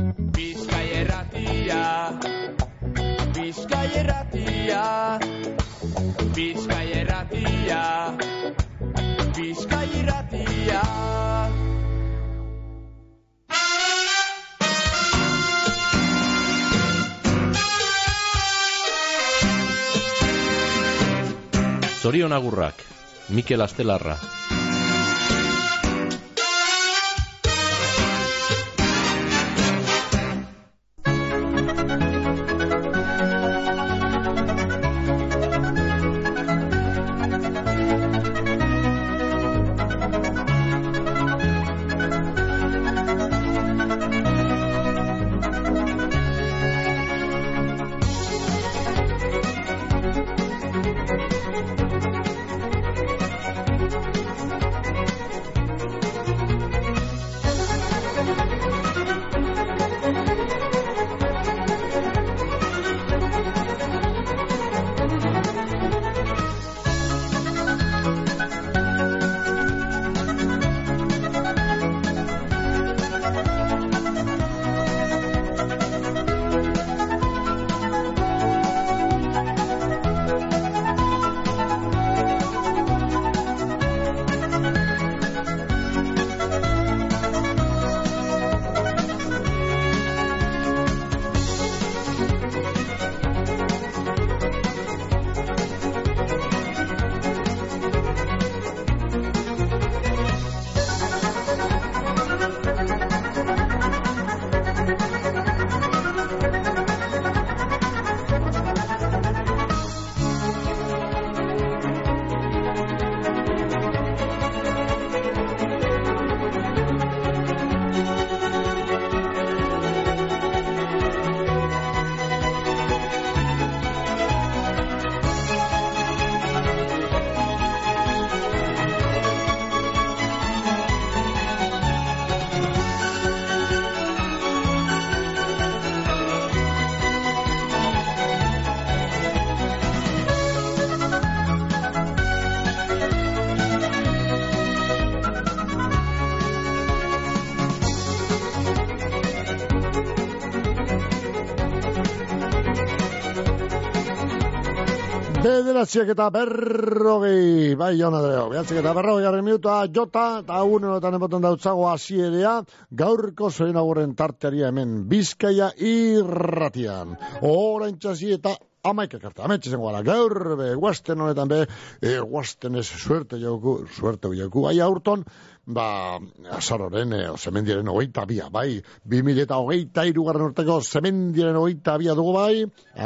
Bizkaia Irratia, Bizkaia Irratia, Bizkaia Irratia, Bizkaia Irratia. Zorion agurrak, Mikel Astelarra. Bederatziak eta berrogei, bai, Jon Adreo, bederatziak eta berrogei garren minutua, jota, eta uneotan emoten dautzago hasierea, gaurko zoin agurren tartearia hemen Bizkaia Irratian. Orain txasi eta amaika karta, ametxezen gara, gaur, guasten honetan guasten ez suerte joku, bai aurton, azaroren, zemendiaren 22, bai, 2023 garren urteko zemendiaren 22 dugu, bai,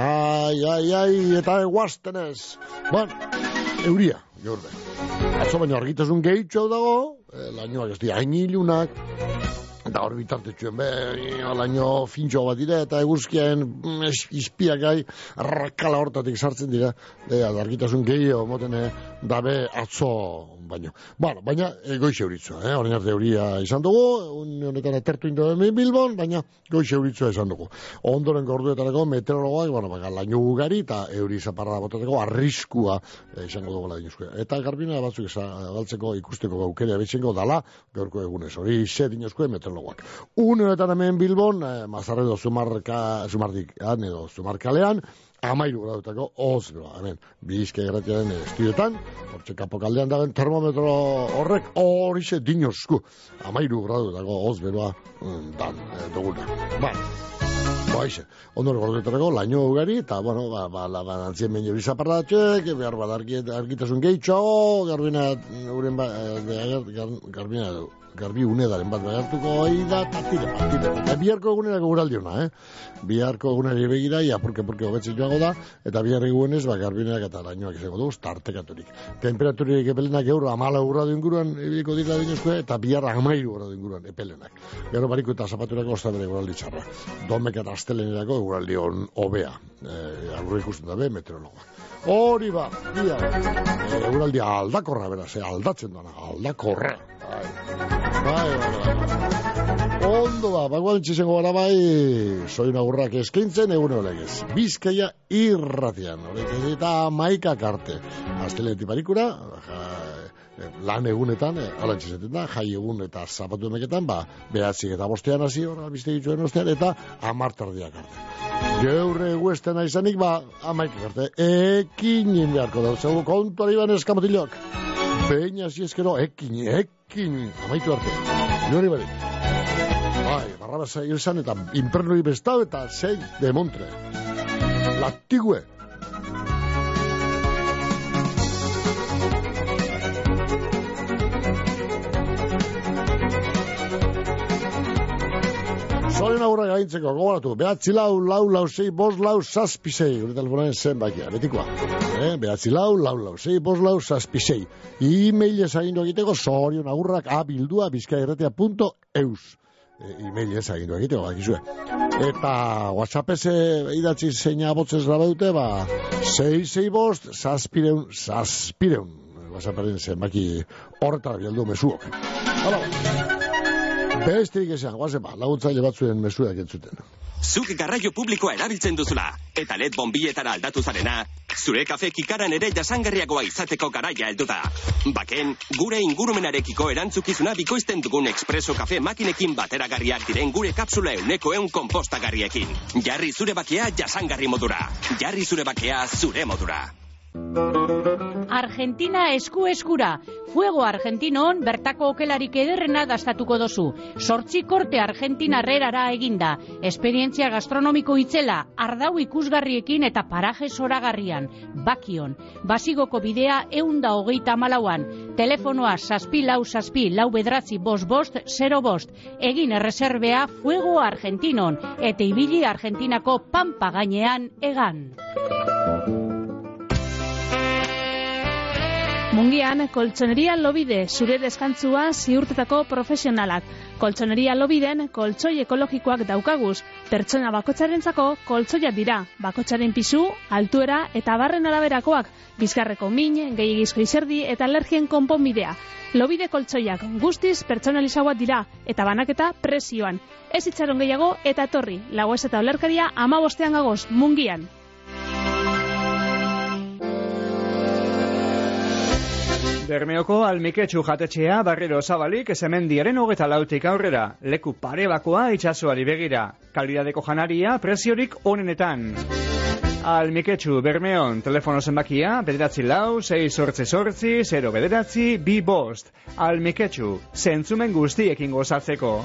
eta guasten ez, euria, gaur atzo baino argitasun gehitxo dago, lainoak ez dira hain ilunak, eta hor bitartetxuen laino fintxo bat dira, eta eguzkiaen izpiak gai rakala hortatik sartzen dira, argitasun gehiago moten dabe atzo baino. Baina goiz euritzoa, horrein arte euria izan dugu, honetan atertu indo Bilbon, baina goiz euritzoa izan dugu. Ondoren gorduetarako meteorologoak, laino ugari eta euri zaparra botateko arriskua izango dugu lainuzkoa. Eta garbina batzuk galtzeko ikusteko gaukera betxengo dala, gaurko egunez, hori ze dinozkoa meteorologoak. Honetan hemen Bilbon, Mazarredo Zumardikan edo Zumarkalean, 13 gradutako ozberoa, hemen, Bizkaia Irratiaren estudioetan, hortxe kapokaldean dagoen termometro horrek horixe dinozku, 13 gradutako ozberoa dan duguna. Baixe, ondore gordetarako, laino ugari, eta, antzien behin hori zaparratxek, behar bat argitasun gehitxo, garbi unedaren bat behartuko da, eta biharko egunerako guraldi hona, biharko egunari begira, apurke hobetzen joago da, eta biharri guenez, garbineak eta lainoak izango dugu, tartekaturik. Temperaturik epelenak euro 14 gradu inguruan ibiliko dira dinozkoa, eta biharra 13 gradu inguruan epelenak. Gero bariko eta zapaturako ostabere guraldi txarra. Domek eta astelenerako guraldi hobea. Agurra ikusten dabe, meteorologoa. Hori guraldi aldakorra beraz, aldatzen duena, aldakorra. Ondo bagoalentxizango gara zoin agurrak eskaintzen egune olegez. Bizkaia Irratian, horrek eta maikak arte. Astelenetik barikura, lan egunetan, alantxe zaten da, jai egun eta zapatu emeketan, 9:05 hasi hor, albiste dituen ostean, eta 10:00 arte. Geure eguesten aizanik, 11 arte, ekin beharko dauzegu, kontuari ban eskamotilok. Behin hasi eskero, ekin, amaitu arte. Nori barik. Barrabasa hilzan eta Infernoi bestau eta 6 de Montre. Latigue. Zoren aurra gaintzeko, gogoratu, 9-4-6-5-6, gure telefonaren zenbakia, betikoa. 9-4-6-5-6, e-mailez agindu egiteko, zorion agurrak abildua@bizkaierratia.eus. E-mailez agindu egiteko, bakizue. Eta WhatsAppez idatzi zeina botzez grabe dute, 665-6-6-6. WhatsApparen zenbaki horretara bialdu mesuok. Hala, besterik esan, guazen laguntzaile batzuen mesuak entzuten. Zuk garraio publikoa erabiltzen duzula, eta LED bonbietara aldatu zarena, zure kafe kikaran ere jasangarriagoa izateko garaia heldu da. Baken, gure ingurumenarekiko erantzukizuna bikoizten dugun Expreso kafe makinekin bateragarriak diren gure kapsula 100% konpostagarriekin. Jarri zure bakea jasangarri modura. Jarri zure bakea zure modura. Argentina esku-eskura. Fuego Argentinon bertako okelarik ederrena dastatuko dozu. 8 korte argentinarrerara eginda. Esperientzia gastronomiko itzela, ardau ikusgarriekin eta paraje zoragarrian. Bakion. Basigoko bidea 134an. Telefonoa 6-4-4-4-5-5. Egin erreserbea Fuego Argentinon. Eta ibili Argentinako pampa gainean egan. Mungian, Koltsoneria Lobide, zure deskantzua ziurtetako profesionalak. Koltsoneria Lobiden, koltsoi ekologikoak daukaguz. Pertsona bakotxarentzako koltsoiak dira. Bakotxaren pisu, altuera eta barren araberakoak. Bizkarreko min, gehiagizko izerdi eta alergien konponbidea. Lobide koltsoiak guztiz pertsonalizagoak dira eta banaketa presioan. Ez itxaron gehiago eta etorri. Lagoez eta olerkaria 15 gagoz, Mungian. Bermeoko Almiketxu jatetxea berriro zabalik Zemendiaren 24 aurrera. Leku parebakoa itsasoari begira. Kalidadeko janaria preziorik onenetan. Almiketxu Bermeon telefono zenbakia 9-6-8-0-9-2-5. Almiketxu, zentzumen guztiekin gozatzeko.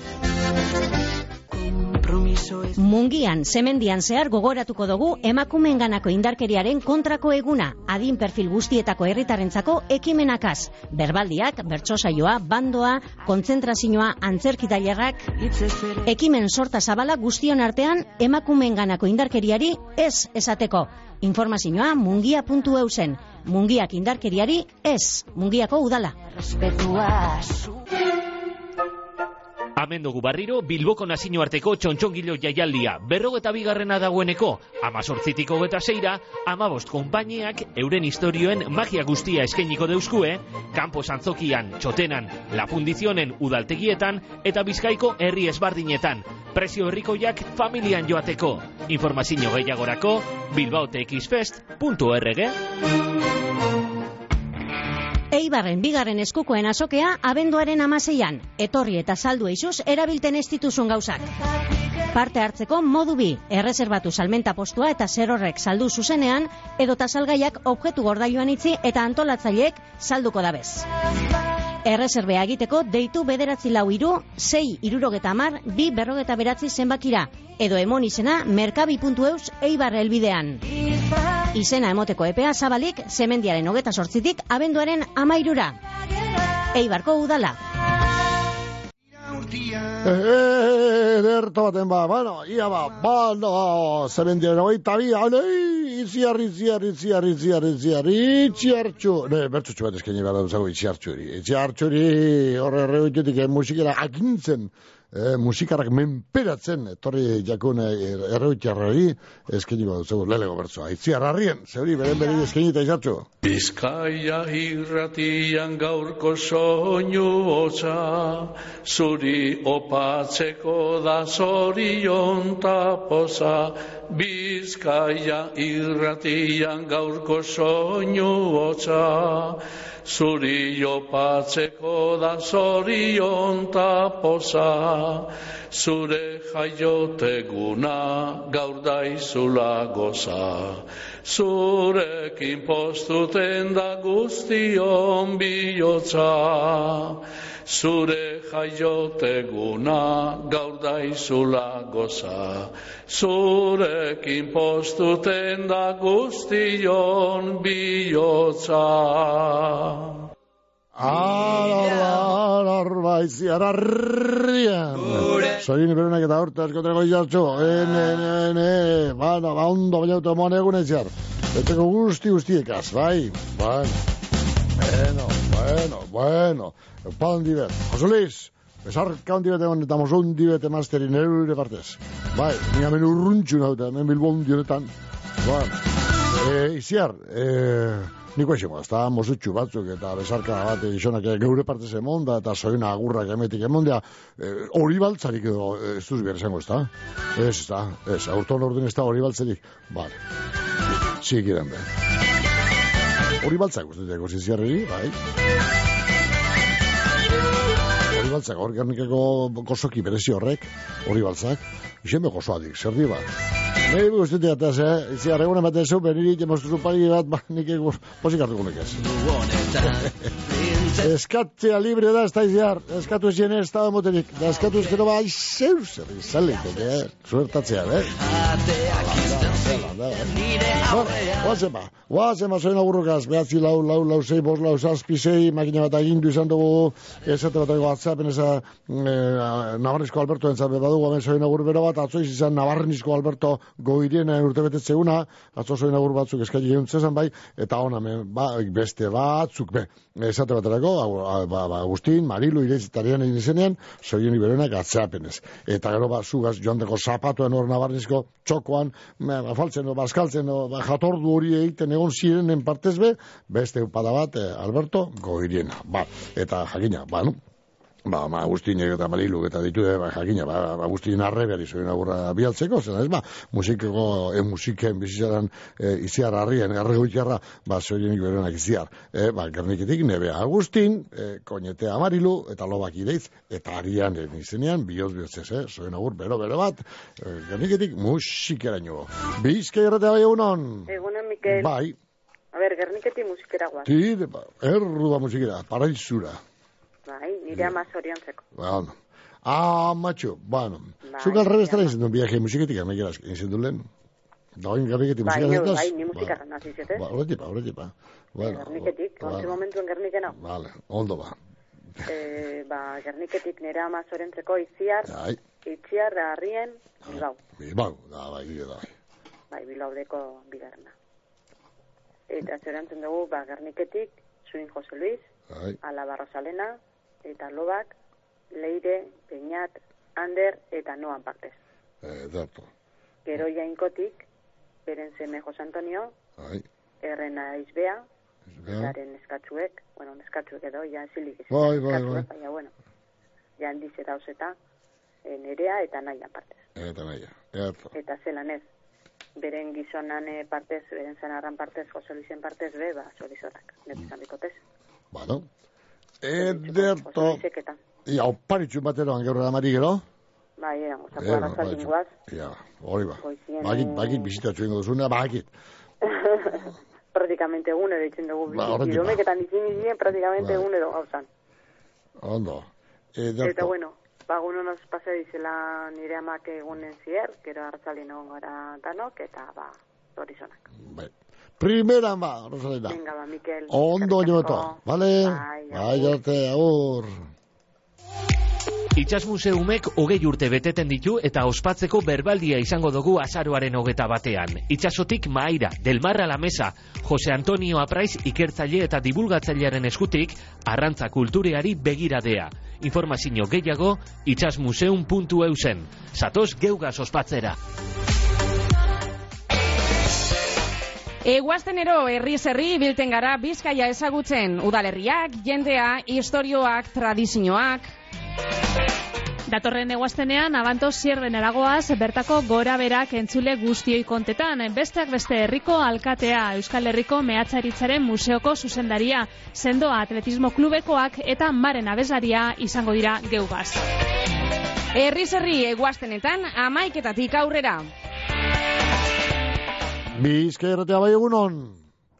Mungian, Zemendian zehar gogoratuko dugu emakumeenganako indarkeriaren kontrako eguna, adin perfil guztietako herritarrentzako ekimenakaz. Berbaldiak, bertsosaioa, bandoa, kontzentrazioa, antzerkitailerrak, ekimen sorta zabala guztion artean emakumeenganako indarkeriari ez esateko. Informazioa mungia.eusen. Mungiak indarkeriari ez. Mungiako udala. Hemen dugu barriro Bilboko nazioarteko txontxongilo jaialdia 42. dagoeneko 18tik 26ra 15 konpainiak euren historioen magia guztia eskainiko deuskue, kanpo santzokian, txotenan, La Fundizionen udaltegietan eta Bizkaiko herri ezbardinetan. Prezio herrikoiak familian joateko. Informazio gehiagorako bilbaotexfest.org. Eibarren bigarren eskukoen azokea abenduaren 16an. Etorri eta saldu eizuz erabilten ez dituzun gauzak. Parte hartzeko modu bi, erreserbatu salmenta postua eta zer horrek saldu zuzenean, edota salgaiak objektu gordailuan itzi eta antolatzaileek salduko dabez. Erreserbea egiteko deitu 943-6-70-2-49 zenbakira, edo emon izena merkabi.eus Eibar helbidean. Izena emoteko epea zabalik Zemendiaren 28tik abenduaren 13ra. Eibarko udala. Ederto baten ia Zemendiaren 22, itziartxu. Bertxutxu bat eskaini behar dago itziartxuri, horre erreutxutik musikera agintzen. Musikarak menperatzen etorri jakun erreutxarrari eskeniko dugu lelego bertzoa. Itziarrarrien, zeuri beren eskenita izartxu. Bizkaia irratian gaurko soinu hotza, zuri opatzeko da zorion tapoza. Bizkaia irratian gaurko soinu hotza, zuri opatzeko da zorion ta poza, zure jaioteguna gaur daizula goza, zurekin postuten da guztion bihotza, zure jaioteguna gaur daizula goza, zurekin postuten da guztion bihotza. Arraiziararrian Sorin berenak eta horta eskotreko jartxo Bana, ondo baina auto moan egun etxar Eteko guztiekaz, bai Bueno Pan dibet, Jose Luis Besarka ondi bete egon eta mozondi bete masterin eure partez Bai, ni hemen urruntxu nauta, hemen bilbondi honetan Bueno, iziar Niko esimo, ez da mozutxu batzuk eta besarka bat izonak geure partez emonda eta soina agurrak emetik emondea hori baltzarik edo ez duz behar esango, ez da? Ez, aurton orden ez da hori baltzarik. Bale, zikiren be. Hori baltzak ustetek ziziarri, bai? Hori baltzak, hor gernikeko gozoki berezi horrek, hori baltzak, izen be gozoadik, zer di bat? Nei guztetik ataz, iziar egunen bat ezu, benirik emostru pari bat, nik posik hartuko nekez. Eskatzea libre da, ez da iziar, eskatu ezien ez da emoterik, da eskatu ezkero ba, izeu zer izalik, suertatzea, Guazen ba, zoin agurrokaz, behatzi lau, zei, bos, lau, zazpi, zei, makina bat agindu izan dugu, esate bat dago atzapen eza Navarrizko Alberto entzabe badugu, amen zoin agur bero bat, atzoiz izan Navarrizko Alberto goiriena urte betetzeuna, atzo zoin agur batzuk eskaili geuntzezan bai, eta hona, beste batzuk, esate baterako, Agustin, Marilu, ireizitarian egin izenean, zoien iberenak atzapenez. Eta gero zugaz joan deko zapatuen hor Navarrizko txokoan, faltzen, baskaltzen, jatordu hori egiten egon zirenen partez be, beste upada bat, Alberto, goiriena. Eta jakina, Agustin eta Marilu eta ditu jakina, Agustin arrebeari zoin agurra bialtzeko, zena ez, musiken bizitzaran iziar harrien, erregoitiarra, zoien iberenak iziar. Gerniketik nebe Agustin, koñetea Marilu, eta lobak ideiz, eta arian izenean, bihotz-bihotzez, zoin agur, bero bat, Gerniketik musikeraino. Bizka irratea bai egunon? Egunon, Mikel. Bai. A ber, Gerniketik musikera guaz. Erru da musikera, paraizura. Bai, nire ama zoriontzeko. Matxo, zuk alrebestara izan duen viaje musiketik, amekeraz, izan duen lehen? Dagoen Gerniketik musikeraz? Bai, ni musikara nazizet, ez? Horretipa. Gerniketik, ontsi momentuen Gernikena. Vale, ondo ba. Gerniketik nire ama zoriontzeko itziar da harrien, Bilbao. Bilbao, bai. Bai, Bilbaodeko bigarrena. Eta zorantzen dugu, Gerniketik, Zuin Jose Luis, Alaba Rosalena, eta Lobak, Leire, Peñat, Ander, eta Noan partez. Gero jainkotik, beren zeme Jose Antonio, Errena Izbea, etaren eskatzuek edo, ja zilik izan, baina, bueno, ja handiz eta oseta, Nerea eta Naia partez. Eta zelan ez, beren gizonan partez, beren zanarran partez, Jose Luisen partez, zorizorak, nepizan bikotez. Ederto. Oparitxun bateroan gaur eramari gero? Bai, osako arrazaldin guaz. Hori bakit bizitatxo ingo duzuna, bakit. Praktikamente egun edo itzen dugu bilomeketan izin praktikamente egun edo gauzan. Ondo. Eta bueno, bagun honoz pasa dizela nire amak egunen zier, gero arrazaldin egon gara danok, eta zorizonak. Bai. Primeran Rosalina. Venga, Mikel. Ondo niotoa, vale? Bai, arte, agur. Itsas Museumek 20 urte beteten ditu eta ospatzeko berbaldia izango dugu azaroaren 21. Itsasotik Mahaira, Del Mar a la Mesa, Jose Antonio Apraiz ikertzaile eta divulgatzailearen eskutik arrantza kultureari begiradea. Informazio gehiago itsasmuseum.eusen. Zatoz geugaz ospatzera. Guaztenero herriz herri bilten gara Bizkaia ezagutzen, udalerriak, jendea, istorioak, tradizioak. Datorren eguaztenean, abanto Zierben eragoaz, bertako gora berak entzule guztioi kontetan. Besteak beste herriko alkatea, Euskal Herriko Mehatzaritzaren Museoko zuzendaria, Sendoa Atletismo Klubekoak eta Maren abeslaria izango dira geugaz. Herriz herri eguaztenetan 11:00 aurrera. Bizkaia bai egunon.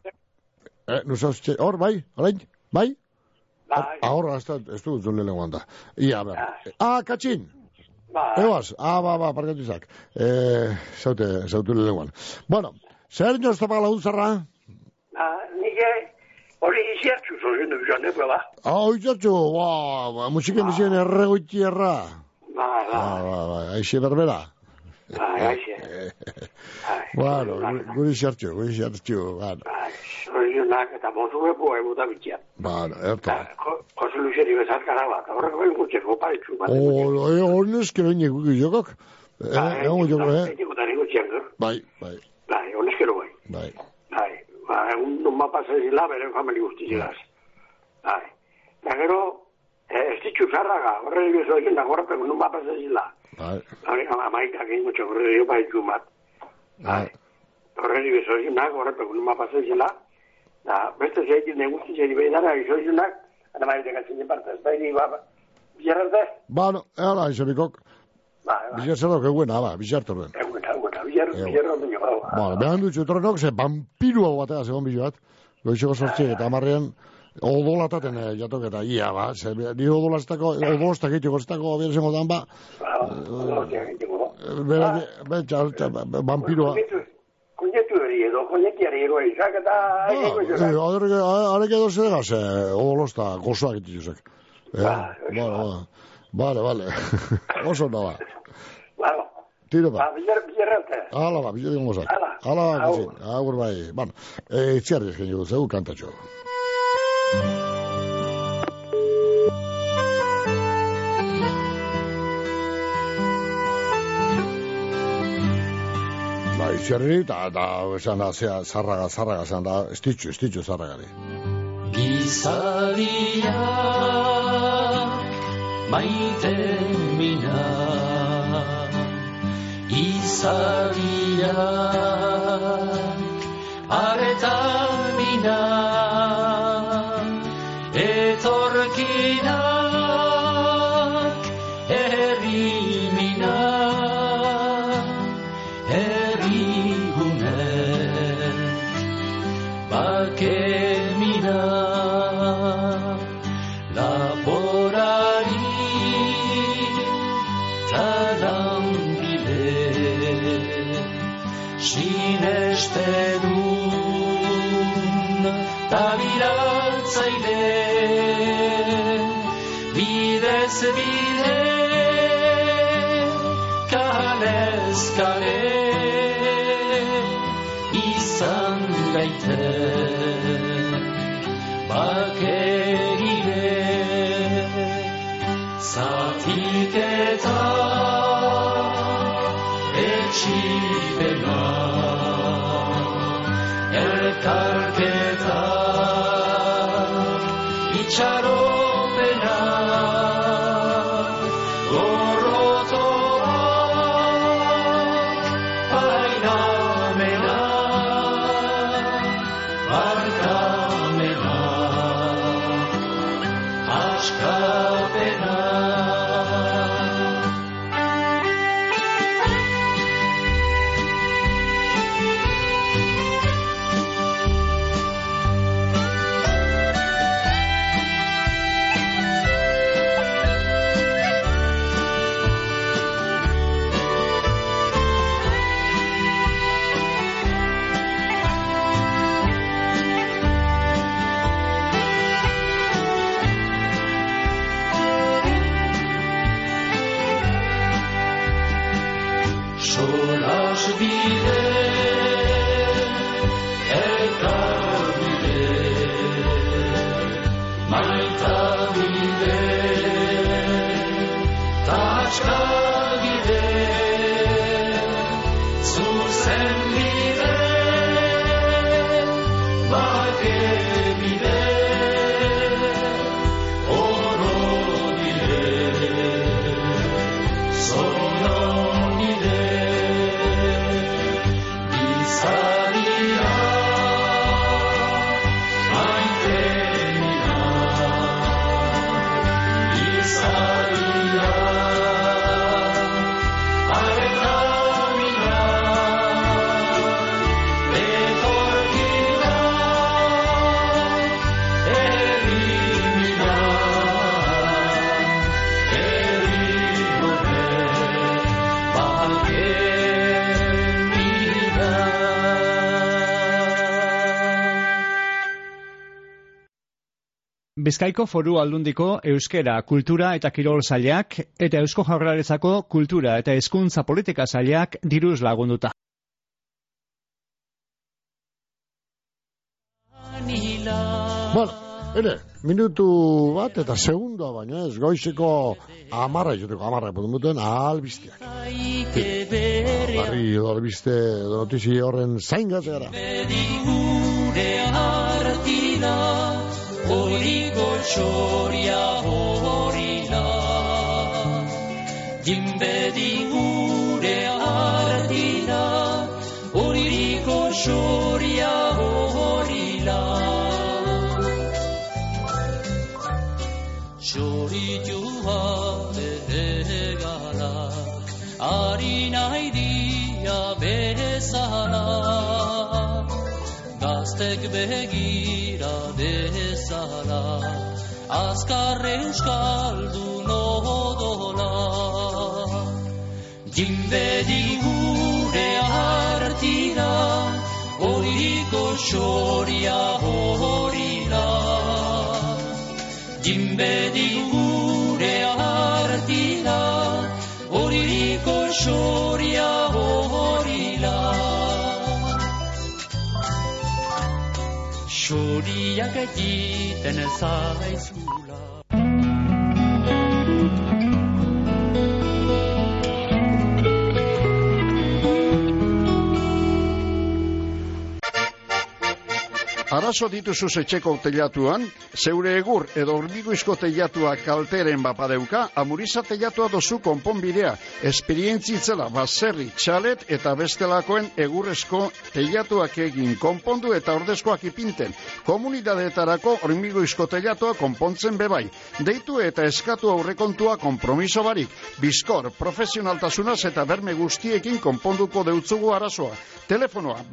Hor, bai, orain, bai? Ahora, ez du zule lenguan da. Ia, ber. Katxin. Egoaz, parkatu izak. Zautu lenguan. Bueno, zer nioz tapak laguntzarra? Nike hori izertxu zozen du joan, beba. Izertxu, musiken bizien erregoitierra. Aixe berbera. Aixe. Bueno, guri xertxu. Zorionak eta mozuepo emuta bitxia. Erta. Jose Luiseri bezarkara bat, horrek behin gutxeko paritxu bat. Hornezkero inegu jokak. Egon joko, Etikotari gutxian, Bai. Hornezkero bai. Egun mapasa ezila, beren famili guztizilaz. Eta gero, ez ditxu zarraga, horre bezo egin da gorpe, egun mapasa ezila. Amaikak egin gutxo, horre dio paritxu bat. Horre bezo egin da gorpe, egun mapasa ezila. Beste zeitin neguzti zeri behidara, izo izunak, eta maite gatzen partez, baini, bizarrarte? Bueno, ehala, izabikok. Bizartzerok eguena, bizartzerok. Bizarro duño, behan dutxu torrenok, ze vampirua batea zegoen bizo bat, goizeko sortxe eta amarrean, odolataten jatok eta ia, nire odolaztako egiteko, zestako bera zengo dan, vampirua. Koñetu eri edo, koñetiari ero izak eta... Arek edo zedegaz, odolozta gozoak itizuzek. Vale. Oso naba. Tiro ba. Bizarrante. Hala, bizarrante gozak. Hala, agur bai. Bueno, itziarri ezken jugu, zegu kantatxo. Itziarri, eta esan da, zarraga esan da, estitxu zarragari. Gizadiak maite mina, izadiak areta mina, etorkinak herri mina, herri gunek bake mina, laborari talambide, sinestedun tabiratzaile, bidez bide, kalez kale, izan gaite, bakegire, zatiketa, etxipena, elkarketa, itxaropena, gorrotoa, painamena, barkamena, askapena. Solas bide, elkar bide, maita bide, taxka bide, zuzen bide, bake bide, oro bide, Bizkaiko Foru Aldundiko Euskera, Kultura eta Kirol Sailak eta Eusko Jaurlaritzako Kultura eta Hezkuntza Politika Sailak diruz lagunduta. Bueno, minutu bat eta segundua baino ez, goizeko 10 puntu albizteak. Barri edo albizte edo notizi horren zaingatze gara. Horiko txoria horila, jinbedi gure ardila, horiko txoria horila. Txoritua beregala, harina idia bezala, gaztek begira dezala, azkar euskaldun odola. Jinbedi gure artira, horiko txoria horila. Jinbedi gure artira, horiko txoria horila. Txoriak egiten zaizula. Arazo dituzuz etxeko teilatuan, zeure egur edo hormiguizko teilatua kalteren bapadeuka, Amuriza teilatua dozu konponbidea, esperientzitzela baserri, txalet eta bestelakoen egurrezko teilatuak egin konpondu eta ordezkoak ipinten. Komunidadeetarako hormiguizko teilatua konpontzen bebai. Deitu eta eskatu aurrekontua konpromiso barik. Bizkor, profesionaltasunaz eta berme guztiekin konponduko deutzugu arazoa. Telefonoa,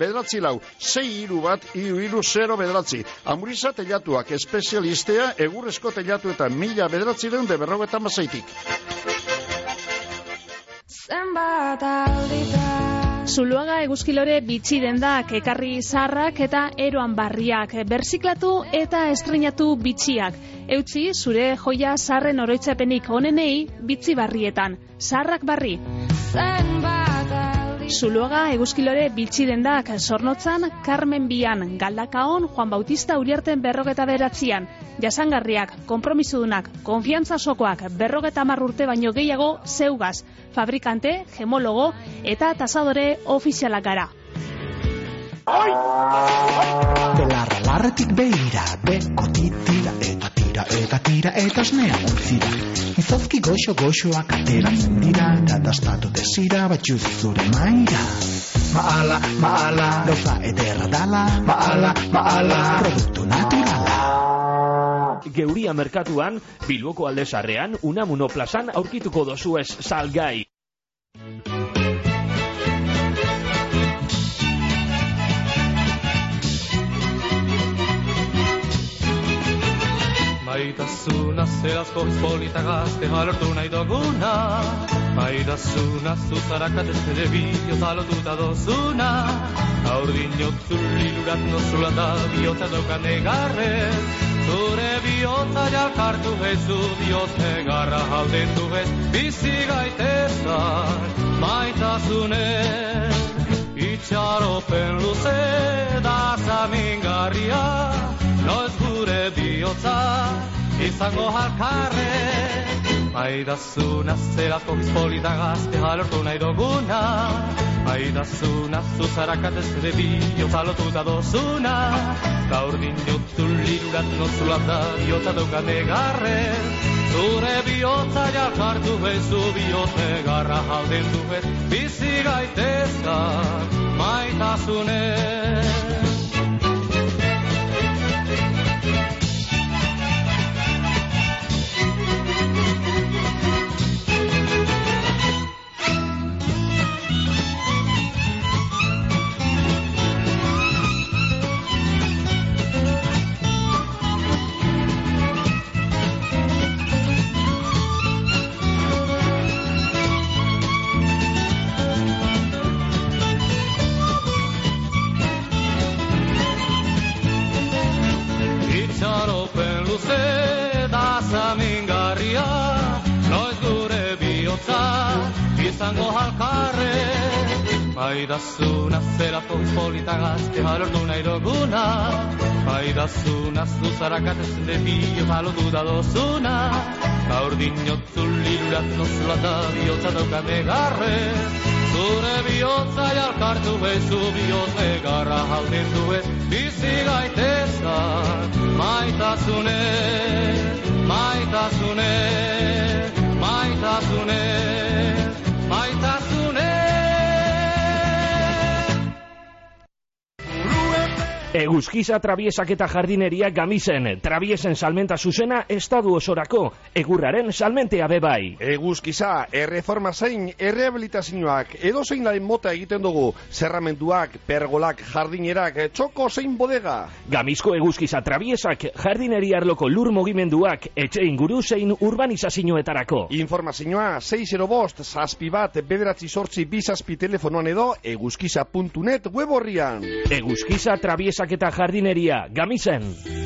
941-631-0 bederatzi. Amuriza teilatuak espezialistea egurrezko teilatu eta 1956-tik. Zuluaga eguzkilore bitxi dendak, ekarri zaharrak eta eroan barriak, berziklatu eta estrenatu bitxiak. Eutzi zure joia zaharren oroitzapenik onenei bitxi barrietan. Zaharrak barri. Zuluaga eguzkilore bitxi dendak, Zornotzan, Carmen Bian, Galdakaon, Juan Bautista Uriarten 59an. Jasangarriak, konpromisodunak, konfiantza sokoak, 50 urte baino gehiago zeugaz. Fabrikante, gemologo eta tasadore ofizialak gara. Belarra larretik behira, bekoti tira eta esnean utzira. Izozki goxoak ateratzen dira, eta dastatu desira batxuz zure maira. Maala, gauza ederra dala, maala, produktu naturala. Geuria merkatuan, Bilboko Aldezarrean, Unamuno plazan aurkituko dozuez salgai. Maitasuna zerazko izpolita gazte jalortu nahi duguna. Maitasuna zuzarakatez ere bihotza lotuta dozuna. Aurdinotzu lilurat nozula da bihotza daukan egarrez. Zure bihotza jalkartu bezu bihotz egarra haldendu bez. Bizi gaitezan maitasunez. Itxaropen luze da zamingarria. Noiz gure bihotza izango halkarre. Maidazuna zelako bizpolita gazte jalortu nahi duguna. Maidazuna zuzarakatez ere bihotza lotuta dozuna. Gaur dinotzu lirurat nozula da bihotza daukan egarren. Zure bihotza jalkartu bezu bihotz egarra haldendu bez. Bizi gaitezan maitasunez. izango alkarre. Maidazuna zerako polita gazte harortu nahi duguna. Maidazuna zuzarakatez debio jalotu da dozuna. Gaur dinotzu lirurat nozula da bihotza dauka negarre. Zure bihotza jalkartu bezu bihotz negarra jaldin due. Bizi gaitezak maitasune, maitasune, maitasune, maitasune. Eguzkiza trabiesak eta jardineria Gamisen. Trabiesen salmenta zuzena estadu osorako. Egurraren salmentea bebai. Eguzkiza, erreforma zein errehabilitazioak edozein laren mota egiten dugu. Zerramenduak, pergolak, jardinerak, txoko zein bodega. Gamizko eguzkiza trabiesak jardineria arloko lur mugimenduak etxe inguru zein urbanizazioetarako. Informazioa 605 zazpi bat bederatzi sortzi bizazpi telefonoan edo eguzkiza.net web horrian. Eguzkiza trabiesak eta jardineria, Gamisen.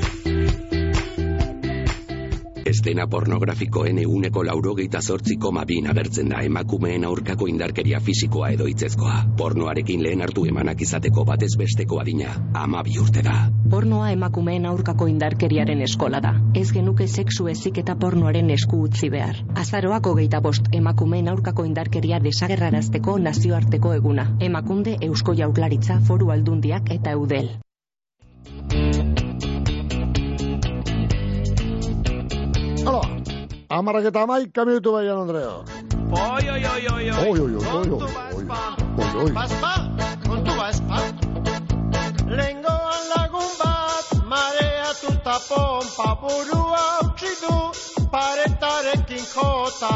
Estena pornografikoen 98,8% agertzen da emakumeen aurkako indarkeria fisikoa edo hitzezkoa. Pornoarekin lehen hartu emanak izateko batez besteko adina 12 urte da. Pornoa emakumeen aurkako indarkeriaren eskola da. Ez genuke sexu heziketa pornoaren esku utzi behar. Azaroak 25 emakumeen aurkako indarkeria desagerrarazteko nazioarteko eguna. Emakunde, Eusko Jaurlaritza, Foru Aldundiak eta Eudel. Hala, 11:11 minutu baian, Andrea. Kontu bazpa, lengoan lagun bat, mareatuta pompa burua utzidu, paretarekin jota.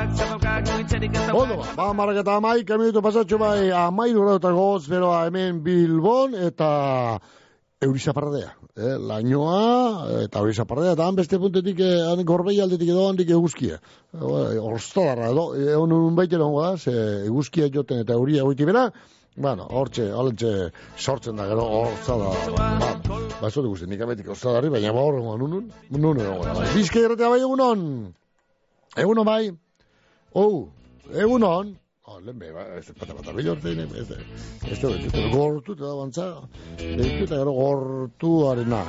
Ondo, 11:11 minutu pasatxo bai, 13 beroa hemen Bilbon, eta Eurizaparradea, lainoa, eta Eurizaparradea, eta han beste puntetik, gorbei aldetik edo handik eguzkia. Horstolarra edo, egon baiten hongo da, ze eguzkia joten eta euria goiti bera, bueno, hortxe, alentxe sortzen da gero, hortza da, ez dut guzti, nik ametik hortzadarri, baina horrengoa nun egon. Bizke erretea bai egunon bai, egunon, lehen beha, ez pata bilortein, ez dut, gortu eta bantza, behitu eta gero gortuarena.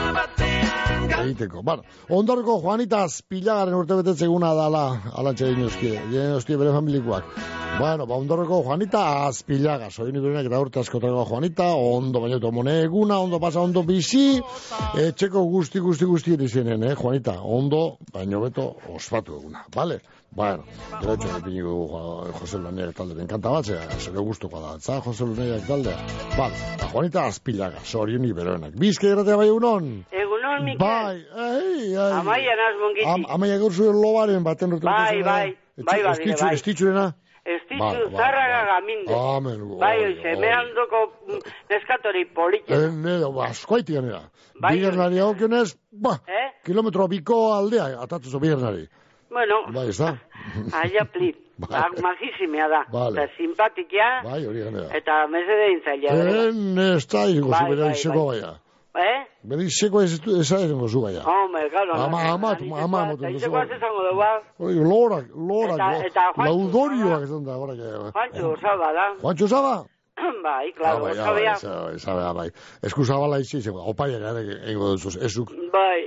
Egiteko, bueno, ondorko Juanita Azpilagaren urtebetetze eguna dala, alantxe dinoskie bere familikoak. Bueno, ondorko Juanita Azpilaga, soin iberenak eta urte askotareko Juanita, ondo bainoto mone eguna, ondo pasa, ondo bizi, etxeko guzti erizenen, Juanita, ondo baino beto ospatu eguna, vale? Bueno, gero etxo nepinigu Jose Luniak talderen kanta bat, zure gustuko da, za Jose Luniak taldea. Vale, Juanita Azpilaga, sorin iberenak. Bizke eratea bai egunon? Egunon, Mikel. Bai. Amaia nazbongiti. Amaia gaur zuen lobaren baten urte. Bai. Estitxurena? Estitxu, zarraga gaminde. Amen. Bai, oize, mehandoko neskatori politzen. Askoaiti ganera. Bigernari haukenez, kilometro biko aldea, atatuzo bigernari. Bueno, bai, ez da? Aia plit, majísimea da, eta simpatikia, eta mesede intzaila. Ez da, ingo zu bera izeko baia. Bera izeko ez da izango zu baia. Hombre, claro. Ama moten duzu. Izeko ez izango du, ba. Lorak, laudorioak ez da. Juancho Saba da. Juancho Saba? Bai, claro, sabea. Bai. Esku zabala izi, opaia gara egingo duzuz, ezuk. Bai,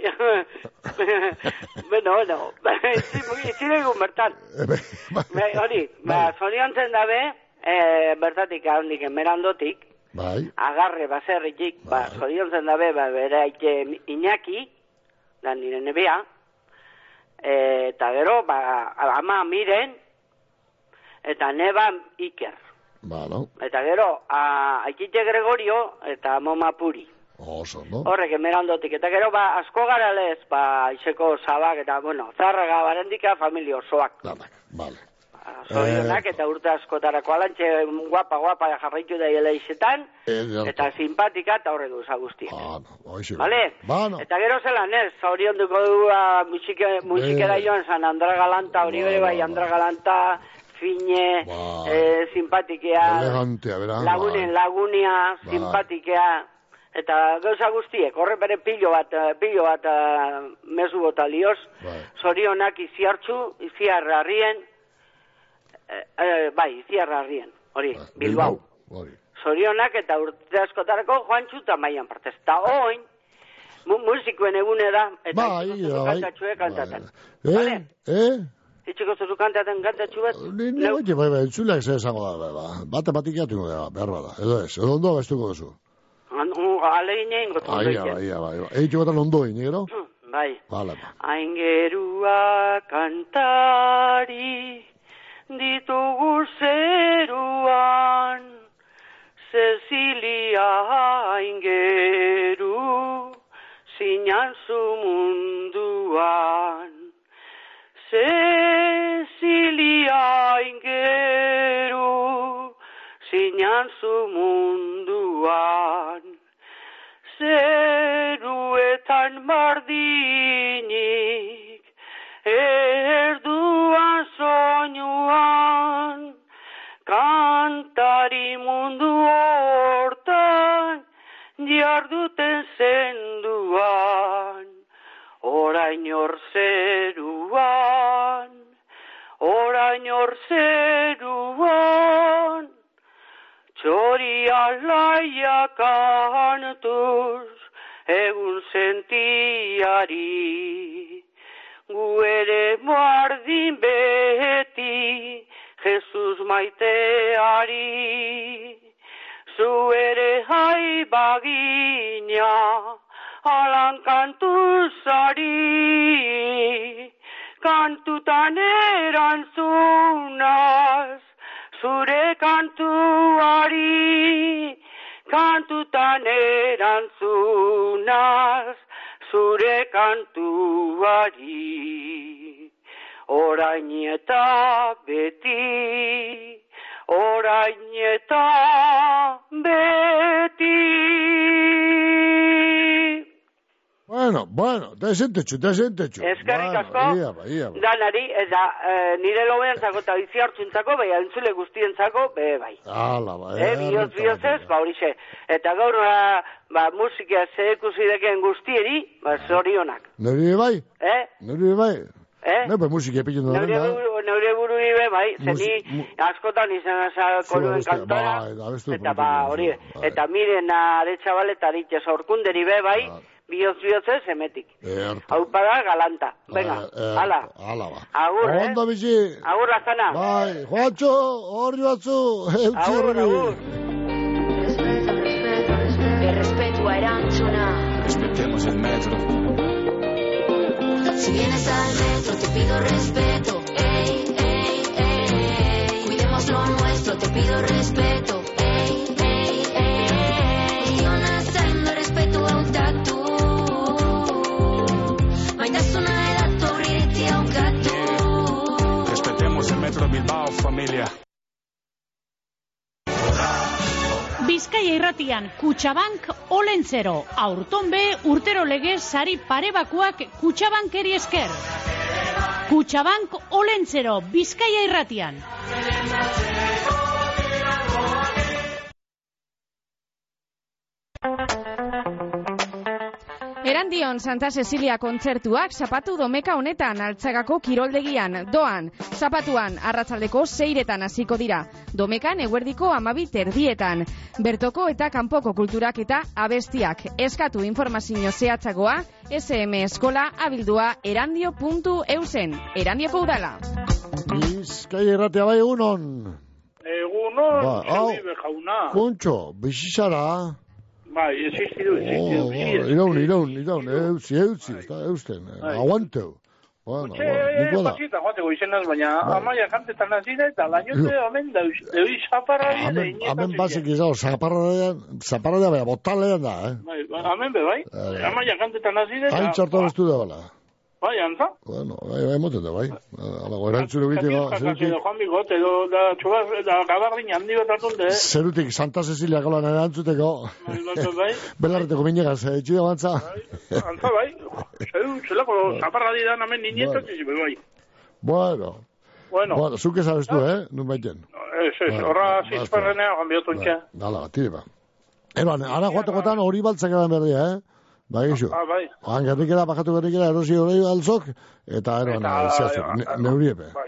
bueno, iziregun bertan. Hori, zoriontzen dabe, bertatik handik emerandotik, agarre baserritik, zoriontzen dabe, bera ite Iñaki, da nire nebea, eta gero, ama Miren, eta neba Iker. Eta gero, Aikite Gregorio eta Moma Puri. Horrek emerandotik. Eta gero, asko gara lez, Iseko Zabak eta, bueno, Zarraga barendika familia osoak. Zorionak eta urte askotarako alantxe guapa jarraitu da izetan, eta simpatika eta horre duza guztiek. Vale? Eta gero zelan ez, zorion duko du musikera joan San Andra Galanta, hori bere bai Andra Galanta, Fine, simpatikea, lagunia, simpatikea, eta gauza guztiek, horre bere pilo bat mezu bota lioz, zorionak iziartzu, iziarrarrien, Bai, Ziarrarrien, hori, Bilbao. Zorionak eta urte askotarako Juantxu eta Maian partez. Eta oin, musikoen egune da, eta itxiko kantatxue kantaten. Itxiko zuzu kantaten kantatxu bat? Bai, entzuleak zer esango da, batetik jatuko da, behar bada, edo ez, edo ondo bestuko duzu. Alegin egin gotu ondo egin. Bai, egin gotan ondo egin, gero? Bai. Aingerua kantari ditugu zeruan, Cecilia aingeru zinan zu munduan. Cecilia aingeru zinan zu munduan. Zeruetan mardinik erduan soinuan, kantari mundu hortan jarduten zenduan. Orain hor zeruan, txori alaia kantuz egun sentiari. Gu ere mardin beti Jesus maiteari. Zu ere hai bagina alan kantuzari. Kantutan erantzunaz zure kantuari. Kantutan erantzunaz zure kantuari. Orain eta beti, orain eta beti. Bueno, desentetxu. Eskerrik asko, danari, eta nire lobeantzako eta bizi hartzuntzako, beha entzule guztientzako, bai. Bihotz-bihotzez, horixe. Eta gaur, musika zehekusi deken guztieri, zorionak. Nire bai? Nire bai? Nepe musika epillen duen da. Neure buru ibe, bai, zeni askotan izan koluen kantora, eta hori, eta miren aretxabal eta aritxe zaurkunderi be, bai, bihotz-bihotzez emetik. Hau pada galanta. Venga, ala. Agur, Ondo bizi. Agur, azana. Bai, Juancho, horri batzu. Agur. Respetua erantzuna. Respetemos el metro. Si vienes al metro te pido respeto. Cuidemos lo nuestro, te pido respeto. Bilbao, familia. Bizkaia irratian Kutxabank Olentzero, aurton be urtero legez sari parebakuak Kutxabankeri esker. Kutxabank Olentzero, Bizkaia irratian. Erandion Santa Cecilia kontzertuak zapatu domeka honetan Altzagako kiroldegian, doan, zapatuan arratsaldeko 6etan hasiko dira, domekan eguerdiko 12:00 bertoko eta kanpoko kulturak eta abestiak. Eskatu informazio zehatzagoa, SM Eskola abildua erandio.eusen, Erandioko udala. Bizkaia irratia bai egunon. Egunon, Xabibe jauna. Kontxo, bizizara. Bai, existidu. Iraun, eutzi, eusten, aguanteu. Bueno, pasita, joateko izenaz, baina amaia kantetan nazide, eta lainote omen deui zaparradea. Hemen basik izau, zaparradea baina botalean da, Hemen be, bai. Amaia kantetan nazide. Hain txartu abestu da, bala. Bai, antza? Bueno, bai, moten da, bai. Alago, erantzule bitik. Joan Bigot, edo da gabardin handi bat hartunde. Zerutik, Santa Cecilia golan erantzuteko. Belarreteko minegaz, txide bantza. Antza, bai. Zelako, zaparra didan amen ninietak, bai. Bueno, zuke zabestu, nun baiten. Horra zizparrenea, Juan Bigot ontsa. Dala, tire ba. Ara joatekotan hori baltzak edan berdia, Bai, iso. Bai. Gerrikera, bajatu gerrikera, erosi hori alzok, eta eroan, zehaztu, neuriepe.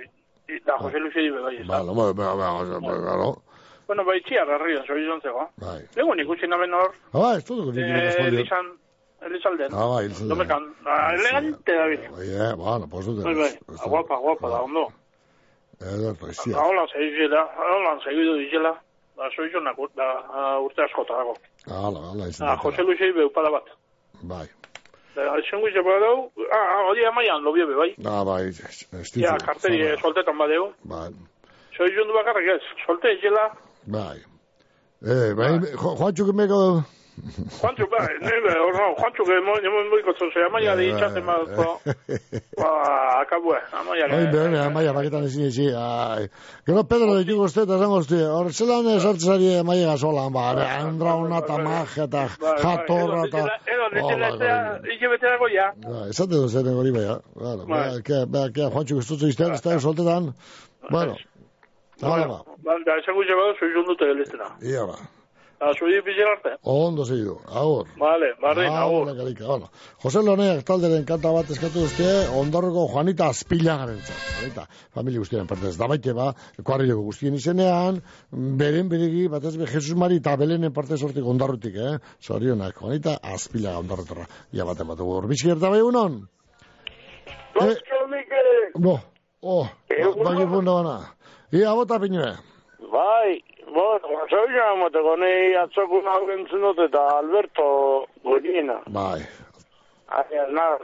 Da Jose Luis Ibe bai, ez da. Claro. Bueno, bai, txiar arrian, zoi zontzeko. Bai. Egun ikusi naben hor. Ez dut ikusi. Elizalden. Bai, Elizalden. Domekan, elegante, David. Bueno, pues dute. Bai, guapa, da, ondo. Holan segidu dizela. Da, zoi zonak, da, urte askota dago. Hala, izan. Jose Luis Ibe upada bat. Bai. Esango izan badau, hori amaian lo biebe, bai. Bai, ja, karteri soltetan badeu. Bai. Zoi zondu bakarrik ez, solte ezela. Bai. Juancho que meko... Juancho, bai, Juancho que moiko zonze, amaia de itxaten badako. Akabue, amaia. Amaia, baketan ezin. Gero Pedro de Kigo uste, eta zango uste, hor zelan esartzari amaia gazolan, andrauna eta magia eta jatorra eta... Ike beterako ya. Esate duzen hori bai, Juancho guztutzu iztean, ez da soltetan. Bueno, hala ba. Da, esango izan badu, zoi zundute gelestena. Ia ba. Zoi bizien arte. Ondo segidu, agur. Vale, bardin, agur. Jose Loneak talderen kanta bat eskatu duzte, ondorroko Juanita Azpilagaren zat. Juanita, familia guztien partez. Da baite ba, kuarrileko guztien izenean, beren beregi, batez be, Jesus Mari eta Belenen partez hortik ondarrutik, Zorionak, Juanita Azpilaga ondarrutorra. Ia baten bat egur. Bizkierta bai unon? Bai gipunda bana. Ia bota pinue. Bai, zoina amateko, nahi atzokun hau gentzenot eta Alberto Godina. Bai. Aia, nar.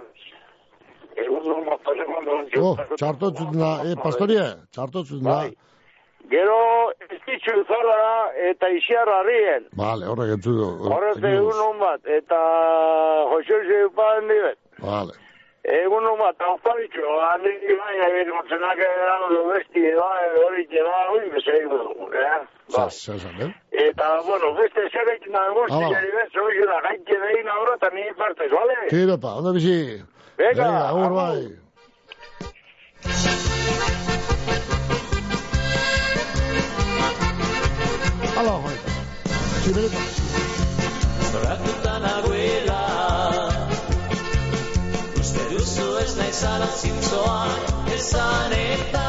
Txartotzut da, pastorie, txartotzut da. Gero, ez ditxu izarra eta isiarra harrien. Vale, horrek entzu du. Horrez egun hon bat, eta Jose Upaden dibet. Vale. Egun hon bat, hauparitxo, handik baina egotzenak edan du besti, hori hori bezeigu dugu, Eta, bueno, beste zerrekin nago guztiari bezo, da gaitxe behin ahora, eta ni partez, vale? Tiro pa, ondo bizi. Venga, agur bai. Hala, Juanita. Zibereta. Zoratutan abuela, uste duzu ez naizala zintzoa esan eta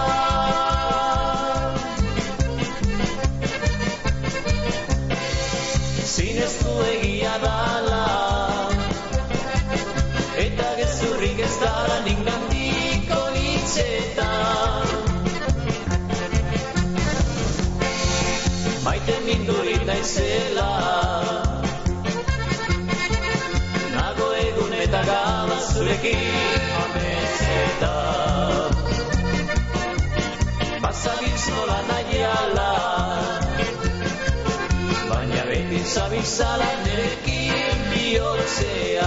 zineztu egia dala eta gezurrik ez dara ningandiko hitzetan maite mindurik naizela nago egun eta gaba zurekin ametzetan bazabitz nola nahiala baina beti zabizala nerekin bihotzea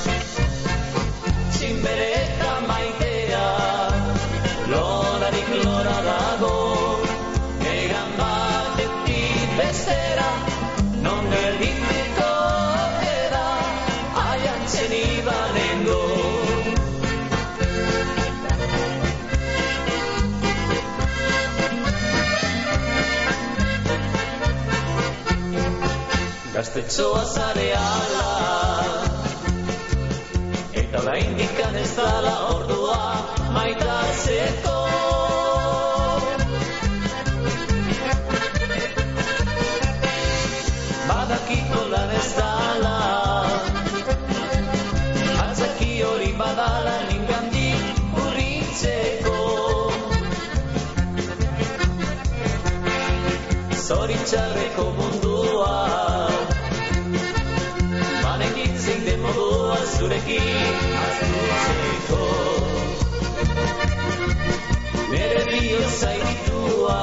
txinbere eta maitea lorarik lora dago egan batetik bestera non gelditeko era aiantzen ibanengo gaztetxoa zareala eta oraindikan ez dala ordua maitatzeko badakiko lan ez dala atzaki hori badala ningandik urritzeko zoritxarreko mundua zurekin aztutzeko nere bihotza iritua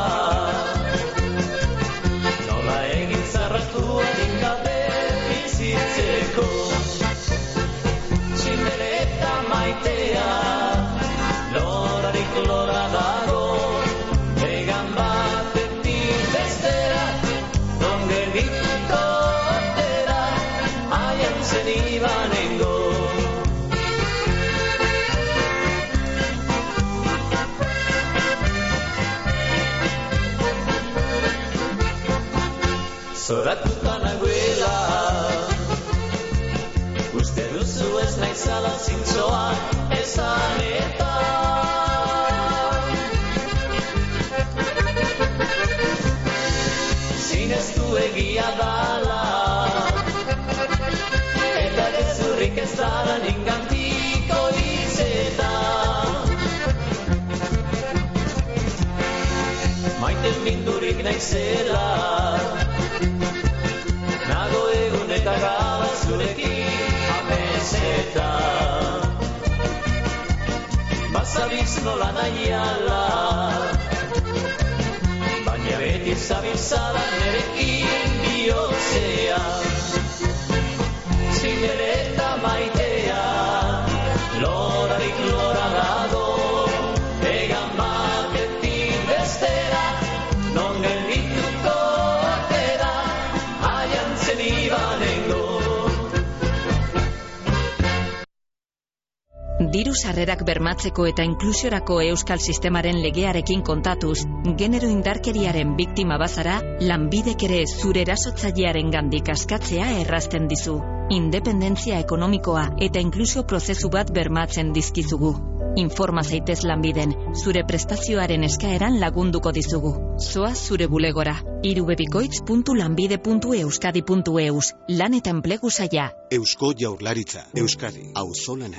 nola egin zarratua dingabe bizitzeko txinbere eta maitea lorarik lora dago egan batetik bestera non geldituko ortera aiantzen ibanengo zoratutan nagoela uste duzu ez naizala zintzoa esan eta du egia dala. Eta gezurrik ez dara ningantiko hitzetan. Maiten mindurik naizela, nago egun eta gala zurekin amesetan. Bazabiz nola nahiala, baina beti zabizala nerekin bihotzea. Zinere eta maitea, lorarik lora dago, egan batetik bestera, non geldituko atera, aiantzen ibanengo. Diru sarrerak bermatzeko eta inklusiorako euskal sistemaren legearekin kontatuz, genero indarkeriaren biktima bazara, Lanbidek ere zure erasotzailearen gandik askatzea errazten dizu. Independentzia ekonomikoa eta inklusio prozesu bat bermatzen dizkizugu. Informa zaitez Lanbiden, zure prestazioaren eskaeran lagunduko dizugu. Zoaz zure bulegora, irubebikoitz.lanbide.euskadi.eus, lan eta enplegu saila. Eusko Jaurlaritza, Euskadi, auzolana.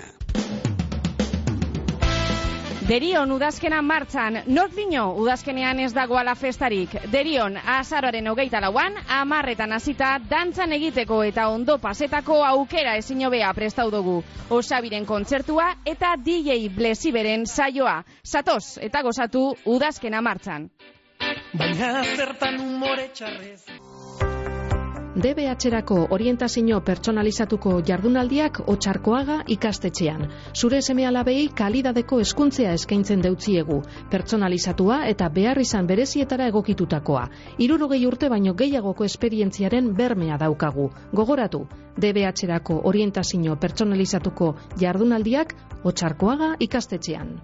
Derion udazkena martxan, nork dino udazkenean ez dagoala festarik. Derion, azaroaren 24an, 10 hasita dantzan egiteko eta ondo pasetako aukera ezin hobea prestatu dugu. Osabiren kontzertua eta DJ Blesiberen saioa. Zatoz eta gozatu udazkena martxan. Baina zertan umore txarrez. DBH-erako orientazio pertsonalizatuko jardunaldiak Otxarkoaga ikastetxean. Zure seme-alabei kalidadeko hezkuntzea eskaintzen deutziegu, pertsonalizatua eta behar izan berezietara egokitutakoa. 60 urte baino gehiagoko esperientziaren bermea daukagu. Gogoratu, DBH-erako orientazio pertsonalizatuko jardunaldiak Otxarkoaga ikastetxean.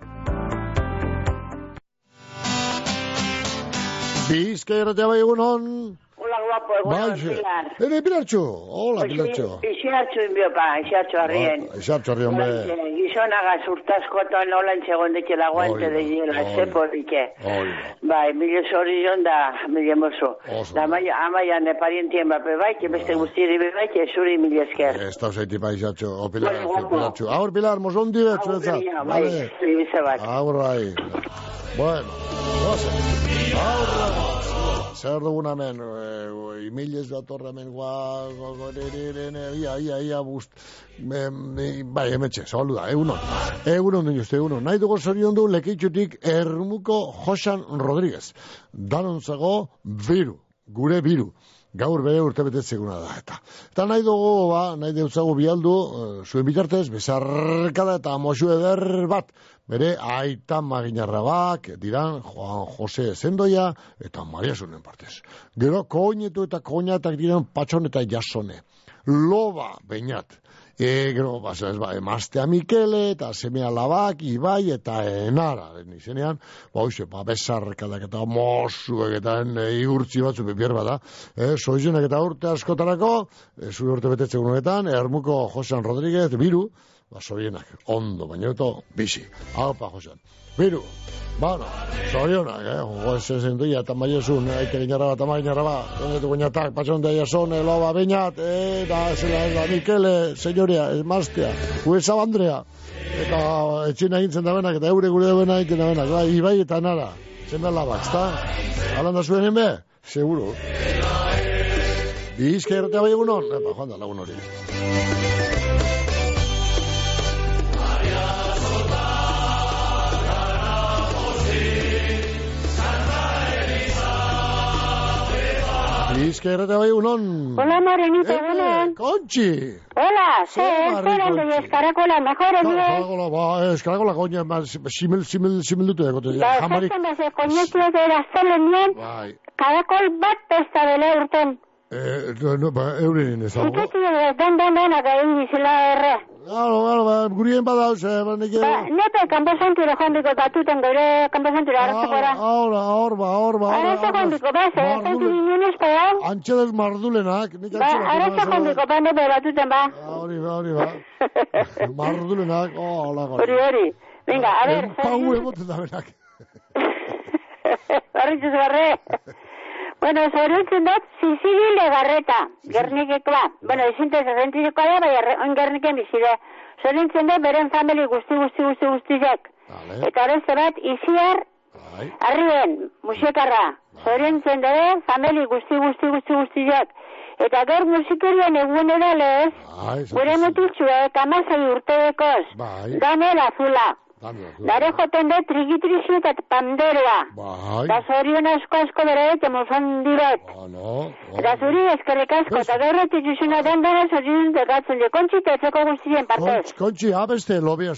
Bizkaia bai egunon. Hola, guapo, egunon, Pilar. Pilartxo, hola, Pilartxo. Ixartxo inbiopa, ixartxo arrien. Ixartxo arrien, hombre. Gizonaga zurtazkoto nola entxegondetxe laguante de hiela, zeporike. Bai, mile zorion da, mile mozo. Da amaian parientien bape bai, que beste guztiri bai, que zuri mile esker. Ez da zaiti bai, Ixartxo, Pilartxo. Aur, Pilar, mozondi bet, zuretzat. Bai, zibize bat. Aur, bai. Bueno, zer dugun hemen, imilez datorra hemen, ia, bust, bai, emetxe, zabaldu da, egunon dinuzte, egunon. Nahi dugu zorion du Lekeitxutik Ermuko Josan Rodríguez. Danonzago biru, gure biru. Gaur bere urte betetzeguna da, eta nahi dugu, nahi deutzago bialdu, zuen bitartez, bezarkada eta mosu eder bat, bere aita maginarrabak, diran Juan Jose Zendoia, eta Maria Zunen partez. Gero, koinetu eta koinatak diran Patxon eta Jasone. Loba, beinat. Gero, emaztea Mikele, eta semea Labak, Ibai, eta Enara, izenean, bezarkadak eta mosuek eta igurtzi batzu bepier bada, soizenak eta urte askotarako, zure urte betetzen honetan, Ermuko Josan Rodríguez, biru, zorienak, ondo, baina eto, bizi. Haupa, Josan. Biru, zorionak, jogo ez zenduia, eta maiesun, aite ginarra bat, denetu guinatak, patxon da Jasone, Loba, Beñat, eta zela, Mikele, senyoria, emaztea, Uezab Andrea, eta etxina egintzen da benak, eta eure gure da benak egiten da benak, Ibai eta Nara, zeme Labak, ezta? Alanda zuen enbe? Seguro. Bizka erratea bai egunon? Joan da, lagun hori. Bizka erratea bai egunon? Hola, Morenito, egunon. Kontxi. Hola, esperando y escaracola, mejor el día. Escaracola, coña, simil dute dagote. Jamarik. Koñetio de la solemnien, karakol bat pesta dele urten. Euren ez dago. Iketio, den, again izela erre. Gurien badauz, nepe, kanposantura jondiko batuten gure kanposantura arazokora. Ahorba. Arazok jondiko, bez, zentu dinunez, pean. Antxeles mardulenak. Arazok jondiko, nepe batuten, ba. Hori ba. Mardulenak, hola. Hori. Venga, a ver. Pau egoten da benak. Barritxuz barre. Bueno, zoriontzen dut, Zizili Legarreta, Gernikekoa. Bueno, izintez errentizikoa da, bai Gerniken bizide. Zoriontzen dut, beren famili guztizek. Eta horrezte bat, Iziar, Arrien, musikarra. Zoriontzen dut, famili guztizek. Eta gaur musikerien egunera lez, gure mutiltxuek, 16 urteekoz, Daniel Azula. Dare joten dut trigitrixi eta panderoa. Da zorion asko bere emozon diret. Eta zuri eskerrik asko, eta gaurretik izuna den dara zorion degatzen de Kontxi eta etzeko guztien partez. Kontxi, beste lobia,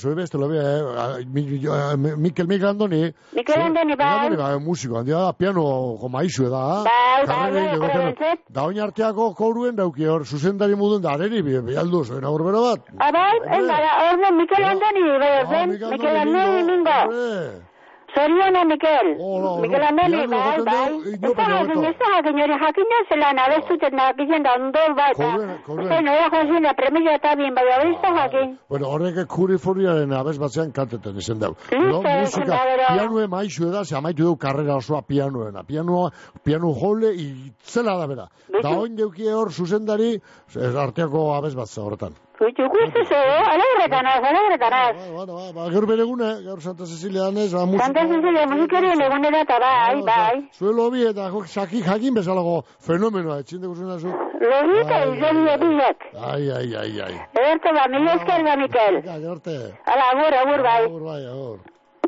Mikel Andoni. Mikel Andoni, bai. Musiko, handia da, piano maizu da. Da oin arteako koruen dauki hor, zuzendari mudun da, areri, bialdu, zoen agurbero bat. Hor Mikel Andoni, Mikel Andoni mingo. Zoriona, Mikel. Mikel Andoni, bai. Ez da jakin zelan, abestuten nakizen da ondol bat. Noia jozina, premia eta bien, bai, abesta jakin. Bueno, horrek kuriforiaren abest batzean kanteten izen dau. Musika, pianoe maizu eda, ze amaitu deu karrera osoa pianoena. Piano jole, itzela da bera. Da oin deukie hor zuzendari, arteako abest batza horretan. Guztizu, alegretanaz. Gaur bere egune, gaur Santa Cecilia danez, Santa Cecilia musikerien egunera eta bai. Zue lobi eta jakin bezalago fenomenoa, etxindeko zuena zu. Lobi eta izan ebilek. Ai. Erte ba, mila esker da, Mikel. Hala, agur, bai. Agur.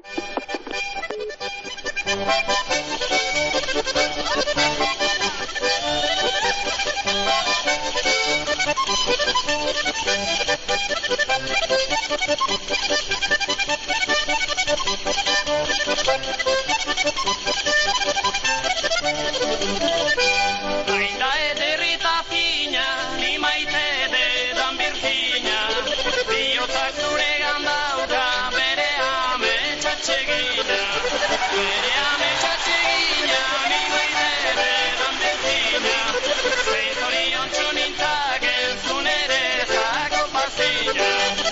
Ainda ederrita fina, ni maite dedan birjina, bihotzak zure gandauka bere ametxatxegina, ni maite dedan birjina, zein zorion txunintak entzun ere zako pasina.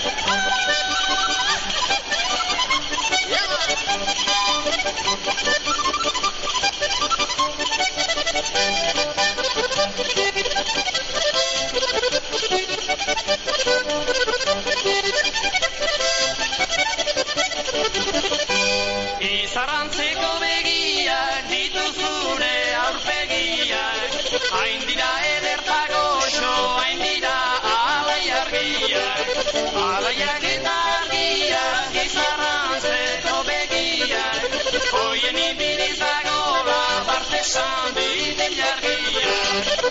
Izarantzeko begiak dituzure aurpegiak, hain dira edertak oso, hain dira alai argiak, alaiak eta argiak, izarantzeko begiak, hoien ibirizagola bartesan bitil argiak.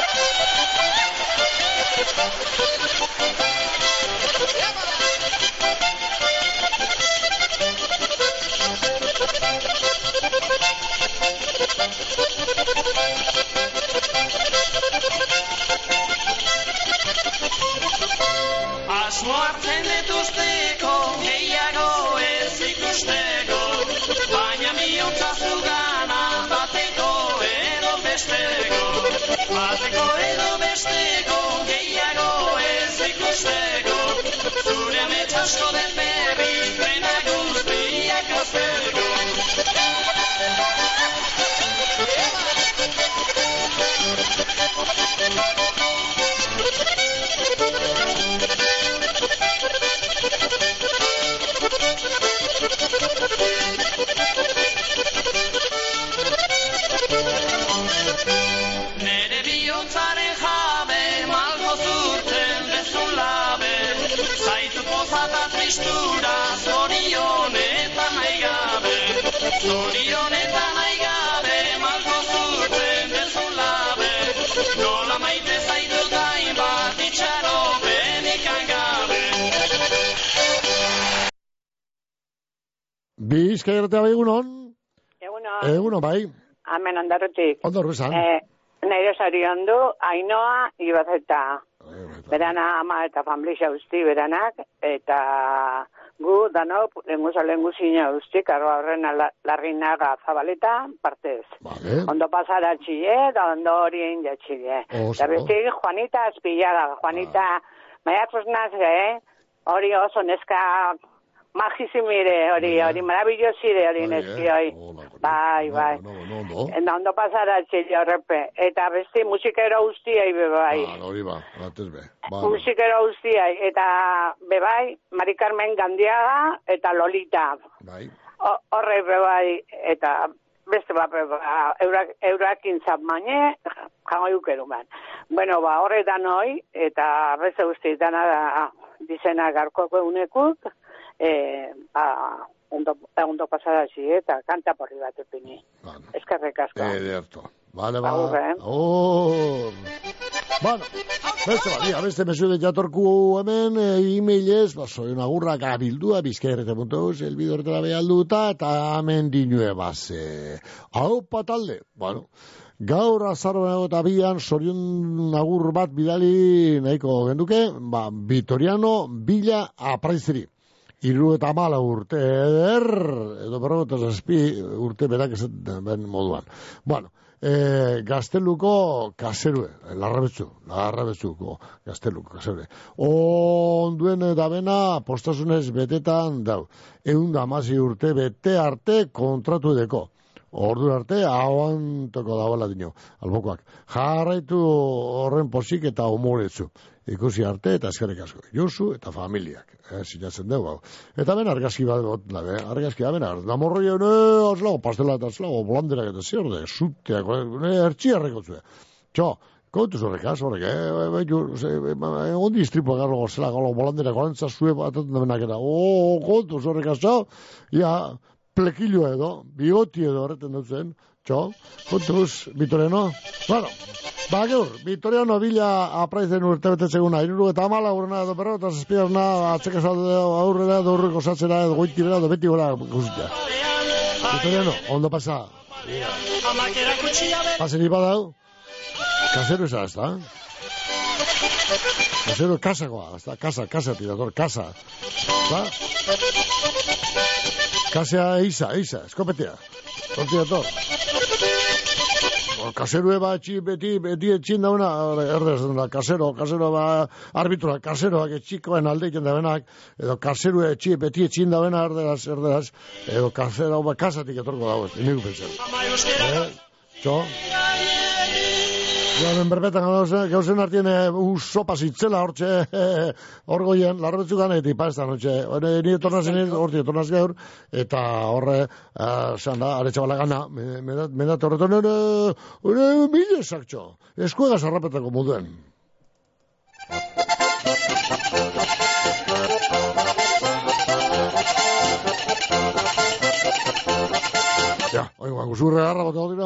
Asmo hartzen detuzteko, gehiago ez ikusteko, baina bihotza zugana bateko edo besteko, gehiago ez ikusteko, zure ametsasko den berri, pena guztiak azteko. Nere bihotzaren jabe, malko zurten bezun labe, zaitu pozata tristura, zorionetan nahi gabe, malko zurten bezun labe, nola maite zaitu gain bat itxaropen ikan gabe. Bizkaia egunon? Egunon, bai. Hemen ondarrutik. Ondarru esan. Nire zarion du, Ainoa Ibazeta. Berana ama eta familia usti beranak, eta gu danok lenguzina usti, karroa horren larrinaga zabaleta, partez. Ondo pasara txile, da ondo horien jatxile. Eta bestik Juanita Azpillaga, Juanita, maiatzuz naz, hori oso neska Majisimire, hori maravillosire, hori neski, bai. Ondo pasara txillo horrepe. Eta beste musikero guztiai bebai. Hori ba, atez be. Musikero guztiai, eta bebai, Mari Carmen Gandiaga, eta Lolita. Bai. Horre bebai, eta beste eurakin zapmaine, jango eukeru man. Bueno, horretan hoi, eta beste guztietan dizenak garkoko egunekuk, ondo pasada eta kanta porri bat epini. Eskerrek asko. Ederto. Vale. Beste mesude jatorku hemen, e-mailez, soy una gurra kabildua, bizkairrete.eus, elbide horretara behalduta, eta hemen dinue base. Hau patalde, gaur azaroan eta bian, sorion agur bat bidali nahiko genduke, Vitoriano Villa Apraizeri. 74 urte edo 47 urte berak esaten moduan. Gazteluko kaserue, larrabetzuko gazteluko kaserue. Onduen dabena postasunez betetan dau. 116 urte bete arte kontratu edeko. Ordu arte, hauantoko dagoela dino, albokoak. Jarraitu horren posik eta humoretzu. Ikusi arte eta eskerrik asko. Josu eta familiak. Sinatzen dugu. Eta ben argazki bat, argazki bat, da morroi azlago, pastela eta azlago, bolanderak eta ziorde, zuteak, ertxiarreko zue. Kontuz horrekaz, ondi istripu agarro gozela, bolanderak, olantza zue bat benak eta, kontuz horrekaz, plekillo edo, bigoti edo horreten dutzen, kontuz, Vitoriano, Vitoriano Villa Apraizen urte betetzeguna, 74 urna edo berro, eta zazpiarna, atzekazalde aurrera, edo horreko satzera, edo goitirera, edo beti gora guztia. Vitoriano, ondo pasa. Paseri badau, kasero eza, ez da? Kasero kasakoa, ez da? Kasa, tirator, kasa. Kasea eiza, eskopetea. Tirator. Kaserue beti etxin dauna, kasero arbitroak, kaseroak etxikoen aldeiken daunak, edo kaserue beti etxin dauna erderaz, edo kasero kasatik etorko dago, inigu pentsen. Joan berbetan gauzen artien sopa zitzela hortxe, orgoien, larrabetzukan eti paestan hortxe. Ni etornazen horti etornaz gaur, eta horre, aretxabala gana, mendate horretan, mila esaktxo, eskuega zarrapetako moduen. Oigan, guzurre garra bota dira.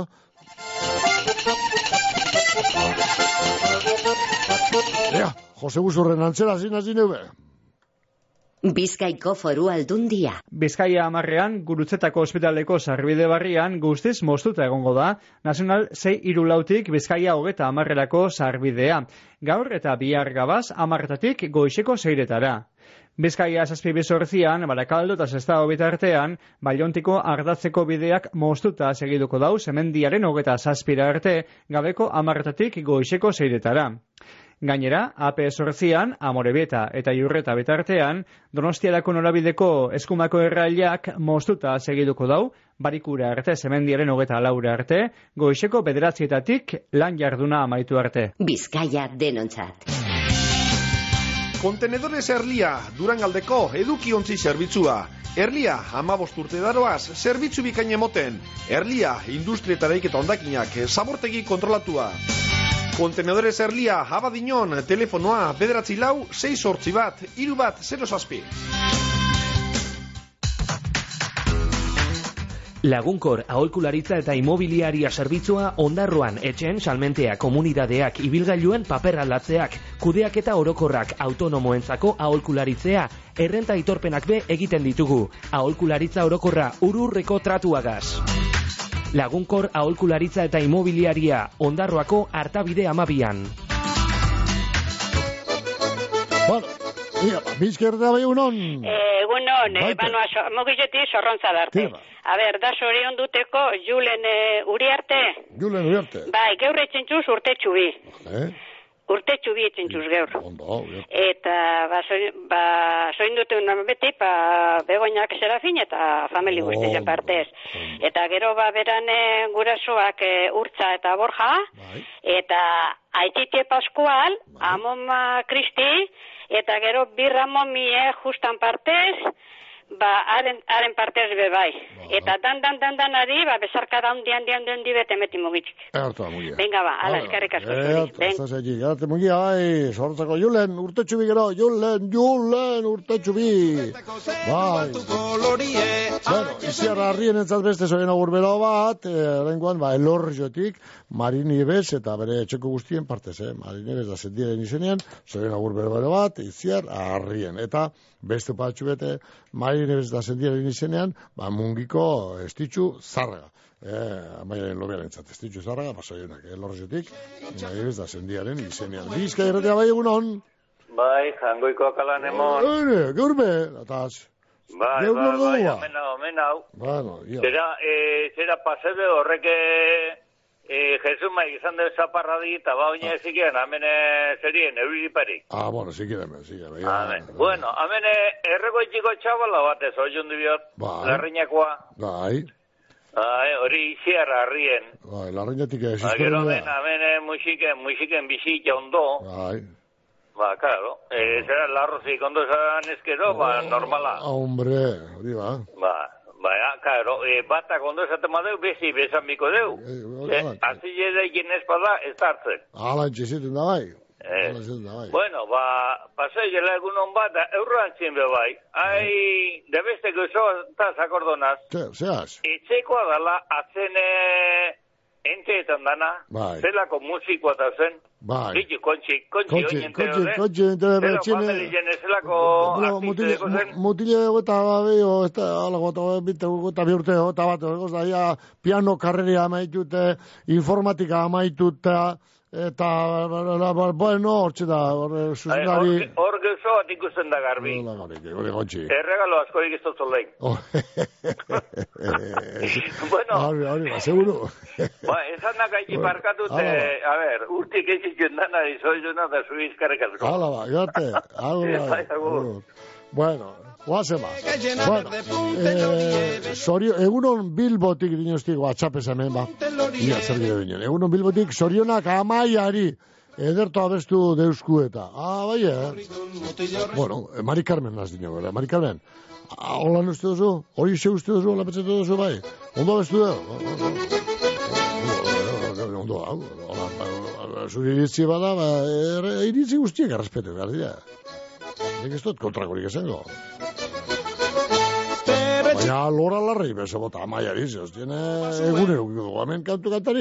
Jose Guzurren antzera zin eube. Bizkaiko Foru Aldundia. Bizkaia 10ean, Gurutzetako ospitaleko sarbide barrian guztiz moztuta egongo da, Nacional 634tik Bizkaia 30erako sarbidea. Gaur eta bihar gabaz 10etatik goizeko 6etara. Bizkaia 7:18, Barakaldo eta Sestao bitartean, Baiontiko ardatzeko bideak moztuta segiduko dau, Semendiaren 27 arte, gabeko 10etatik goizeko 6etara. Gainera, AP8an, Amorebieta eta Iurreta bitartean, Donostiarako norabideko eskumako errailak moztuta segiduko dau, Barikura arte, Semendiaren 24 arte, goizeko 9etatik lan jarduna amaitu arte. Bizkaia denontzat. Kontenedores Erlia, Durangaldeko edukiontzi zerbitzua. Erlia, 15 urte daroaz, zerbitzu bikain emoten. Erlia, industrietareik eta ondakinak, zabortegi kontrolatua. Kontenedores Erlia, Abadiñon, telefonoa, 944-681-310. Lagunkor aholkularitza eta imobiliaria zerbitzua Ondarroan, etxen, salmentea, komunidadeak, ibilgailuen paper aldatzeak, kudeaketa orokorrak, autonomoentzako aholkularitzea, errenta aitorpenak be egiten ditugu. Aholkularitza orokorra ururreko tratuagaz. Lagunkor aholkularitza eta imobiliaria Ondarroako Artabide 12an. Bizkerda bai unon. Egunon, mogilletik zorrontza darte. A ber, da sorion duteko Julen Uriarte. Julen Uriarte. Bai, geurre txintxuz urte txubi. urtetxu bietzen txuz gaur. Ondo, Eta, soin dute beti, Begoñak Serafin eta famili guztien partez. Eta gero, beran gurasoak Urtza eta Borja, eta Aitite Pascual, Amoma Kristi, eta gero bi Ramomie justan partez, haren partez bebai. Eta danari, besarkada handi bete meti mugitzik. Venga, ala, eskerrik asko. Ez egi, garte mugia, sortzako Julen, urtetxu bi gero, Julen, urtetxu bi. Bai. Bueno, iziarra harrien entzat beste zoien agurbero bat, rengoan, Elorriotik, Marini Ebes, eta bere etxeko guztien partez, Marini Ebes da zendiaren izenean, zoien agurbero bat, iziar harrien. Eta beste patxu bete, Marini Ebes da zendiaren izenean, mungiko estitxu zarraga. Amaiaren lobearen entzat, estitxu zarraga, pasoienak, Elorriotik, Marini Ebes da zendiaren izenean. Bizka irretea bai egunon? Bai, jangoiko akalan emon. Gaurbe, ataz. Bai, amenau. Bueno, zera pasebe horreke Jesus maik izan den zaparradi eta oina ezikien, amene zerien, euririparik. Bueno, zikien. Bueno, amene erregoitiko txabala batez, oion dibiot, larriñakoa. Bai. Hori iziarra harrien. Bai, larriñatik ez. Gero amene musiken bizitza ondo. Bai. Claro, zera larrozik ondo esan ezkero, normala. Hombre, hori claro, batak ondo esaten badeu, bezi bezan biko deu. Azi jere jenez bada, ez hartzen. Ala, entxeziten da bai. Bueno, pasai jela egunon bat, eurran txin bai. Debeste gozo, eta zakordonaz. Zeaz? Etxekoa dala, atzen enteetan dana, zelako musikoa da zen. Bitu, kontxi mutile eta bihurte piano karreria amaitute, informatika amaitute, eta bueno, hortxe da hor gezo bat ikusten da garbi erregalo askorik ez dut zolein bueno seguro esan da gaiti parkatute urtik eitzituen danari zoizuna da zuizkarek asko bueno, oazema. Egunon Bilbotik dinostik atxapes hemen, Egunon Bilbotik sorionak amaiari ederto abestu deusku eta. Bai, Bueno, Mari Carmen naz dino, Mari Carmen. Hola uste duzu? Hori xe uste duzu? Hola petxetu duzu, bai? Ondo abestu duzu? Ondo, zuri iritzi bada, iritzi guztiek errespetu, behar dira. Nik ez dut kontrakorik esango. Baina lora larri beso bota amaiari, tiene egunero, hemen kantu kantari.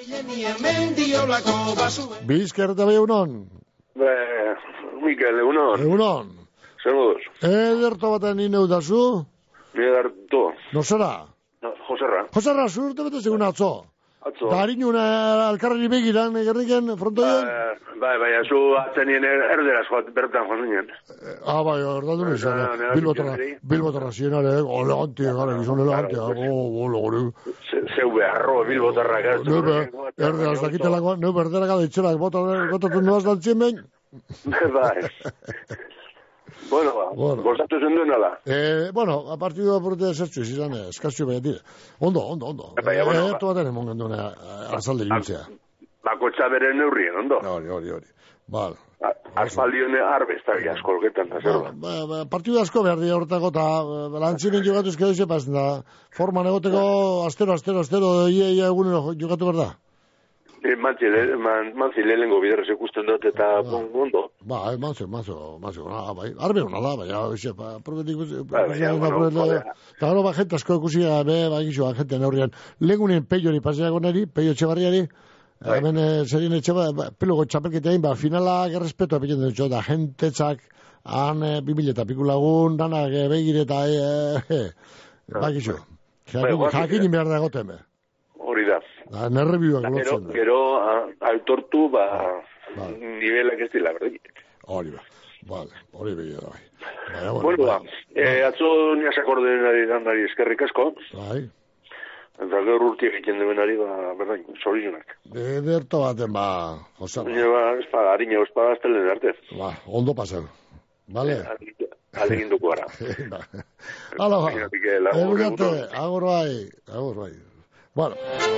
Bizker eta bai egunon? Mikel, egunon. Egunon. Zemuz. Ederto baten ineu dazu? Ederto. Nosera? Joserra. Joserra, zurte betez egun atzo? Atzo. Da harinun alkarrari begiran, gerniken, frontoien? Bai, zu atzenien erderaz bertan josinen. Bai, ordatu nizan. Bilbotarra zienare, elegantia, gara, gizon elegantia. Zeu beharro, bilbotarrak. Erderaz dakitelakoan, neu berderak aditzelak, botatu nuaz dantzien behin? Bai. Bueno, gozatu zen duen ala. Bueno, a partir de apurte de zertxu, izan, eskazio behar dire. Ondo. Ertu baten emon gendune azalde ilutzea. Bakotxa bere neurrien, ondo? Hori. Bal. Aspaldione arbe, ez da askolgetan, da zer. Partidu asko behar dira horretako, eta lantzinen jogatu ezkero izepaz, da forman egoteko astero, ia egunero jogatu behar da. Mantzi lehenengo biderrez ikusten dut eta ondo. Mantzi, arbe hona da, baina, probetik eta gero jente asko ikusia, jente neurrian, lehengunen peio paseagonari, peio etxebarriari, hemen zerien pelugo txapelketeain, finala gerrespetu apitzen dut, da jentetzak, han 2000 eta pikulagun, danak begire eta, bakixo, jakin behar da egoteme. Hori da. Nerrebiuak lotzen da. Gero, autortu, nivelak ez dila, berdik. Hori begira da, bai. Bueno, atzo niaz akorden ari eskerrik asko. Bai. Eta gaur urti egiten duenari, berdain, zorionak. Ederto baten, Jose. Harina espada aztelen artez. Ondo pasen. Vale? Alegin duko gara. Hala, egurate, agur bai. Bueno.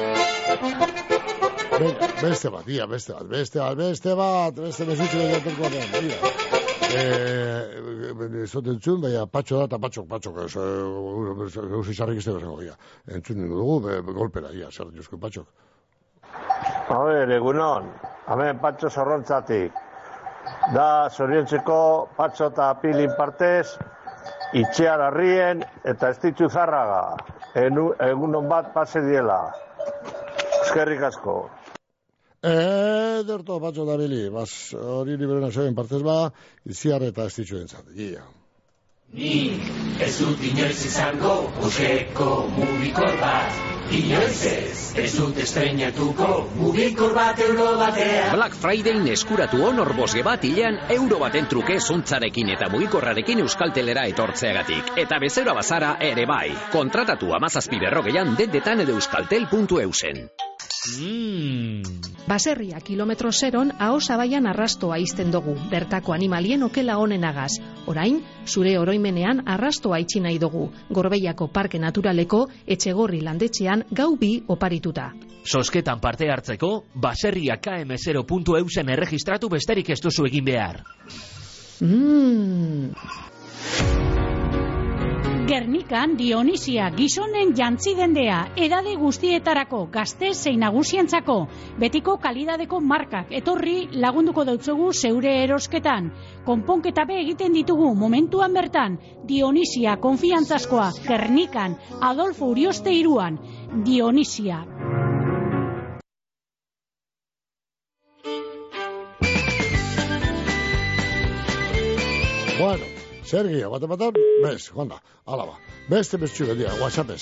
Beste bat, mesutxo egaterko den, Zoten txun, baina patxo da eta patxok, eus izarrik izte bezengo, entzun dugu, golpera, zer juzko patxok. A ber, egunon, hemen patxo zorrontzatik, da zoriontzeko patxo eta pilin partez, itxear arrien eta ez ditzu zarraga, egunon bat pase diela, eskerrik asko. Ederto, patxo da bili, hori liberena zoen partez iziar eta ez ditzu entzat, Nik ez dut inoiz izango, ukeko mugikor bat, inoiz ez dut estreinatuko, mugikor bat euro batean. Black Friday eskuratu honor bosge bat hilean euro baten truke zuntzarekin eta mugikorrarekin Euskaltelera etortzeagatik. Eta bezero bazara ere bai. Kontratatu 17:40 dendetan edo euskaltel.eusen. Baserria kilometro zeron ahosabaian arrastoa izten dugu, bertako animalien okela honenagaz. Orain, zure oroimenean arrastoa itxi nahi dugu, Gorbeiako Parke Naturaleko Etxegorri landetxean gau 2 oparituta. Sosketan parte hartzeko, baserria km0.eusen erregistratu besterik ez duzu egin behar. Gernikan Dionisia gizonen jantzi dendea, edade guztietarako, gazte zein nagusientzako, betiko kalidadeko markak etorri lagunduko dautzugu zeure erosketan. Konponketa be egiten ditugu momentuan bertan, Dionisia konfiantzazkoa, Gernikan, Adolfo Urioste 3an, Dionisia. Bueno. Sergio, bate, bez, Juanda, alaba. Beste bestxuga, WhatsAppez.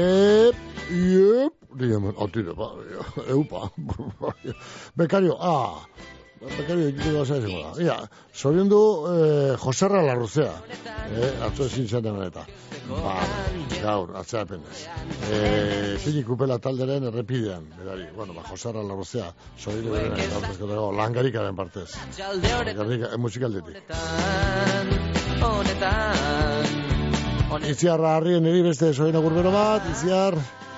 Atire, eupa. Bekario, Bekario, egitu gauza ezin da. Zorion du Joserra Larruzea. Atzo ezin zaten eta. Gaur, atzea penez. Zini kupela talderen errepidean. Bueno, Joserra Larruzea. Zorion du langarikaren partez. Musikaldetik. Itziarra harrien eri beste soina gurbero bat, Itziar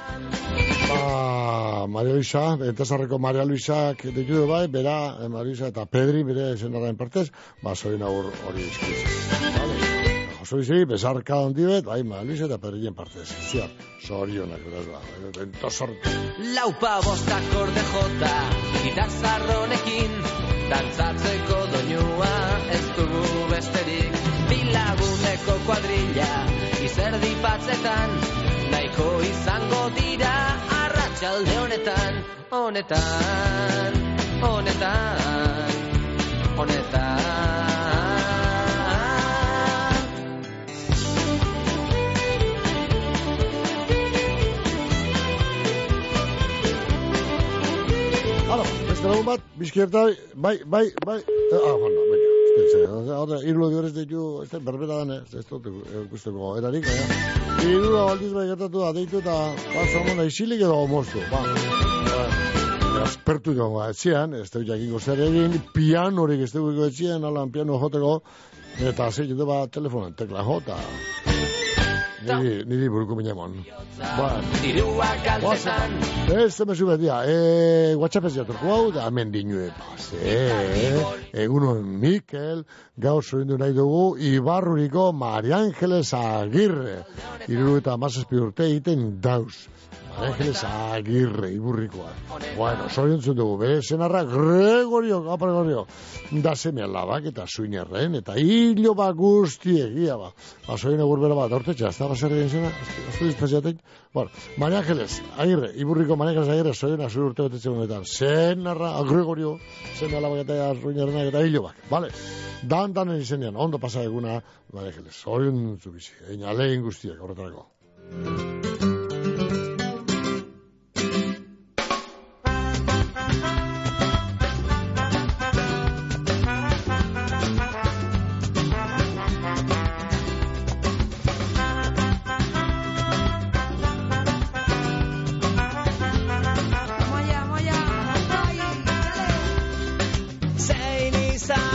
Maria Luisa, entesarreko Maria Luisak deitu bai, bera, Maria Luisa eta Pedri bere zenarraen partez, soina hori izkiz. Josu bizi, besarka ondibet, bai, Maria Luisa eta Pedrien partez, Itziar, zorionak, entesarreko. Laupa bostak orde jota, gitarrarronekin, dantzatzeko doinua ez dugu besterik. Bilaguneko kuadrilla, izerdi batzetan, nahiko izango dira arratsalde honetan. Hala, beste lagun bat, bizkierta, bai, Juanda, Ahora, irlo diorez ditu, berbera dane, ez dut ikusteko erarik, irlo aldiz bai gertatu da, deitu eta pasomona isilik edo moztu, aspertu dugu etxean, ez dut jakingo zer egin, pianorik ez dut etxean, alan piano joteko, eta zeitu du telefonen tekla jota. Niri buruko minemon. Ez temezu betia, WhatsApp ez jatorko hau, da hemen dinue egunon Mikel, gaur zorindu nahi dugu, Ibarruriko Maria Angeles Agirre, 77 urte egiten dauz. Maria Angeles Agirre, Iburrikoa. Bueno, zorintzun dugu, bere zenarra Gregorio, da seme alabak eta suinerren, eta hilo guztiegia zorin egurbera bat, hortetxe, ez da baser egin zena, ez du izpaziatek. Bueno, Maria Angeles Agirre, Iburriko Maria Angeles Agirre, zorin azur urte betetxe honetan, zenarra, Gregorio, seme alabak eta suinerrenak eta hilo bak, bale? Dan izenean, ondo pasa eguna, Maria Angeles, zorin zubizi, alein guztiak, horretarako.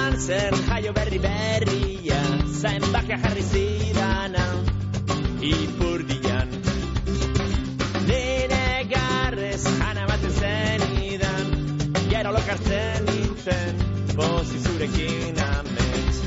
joan zen jaio berria, zain bakia jarri zidana, ipurdian. Nire garrez jana baten zenidan, gero lokartzen nintzen, pozi zurekin amets.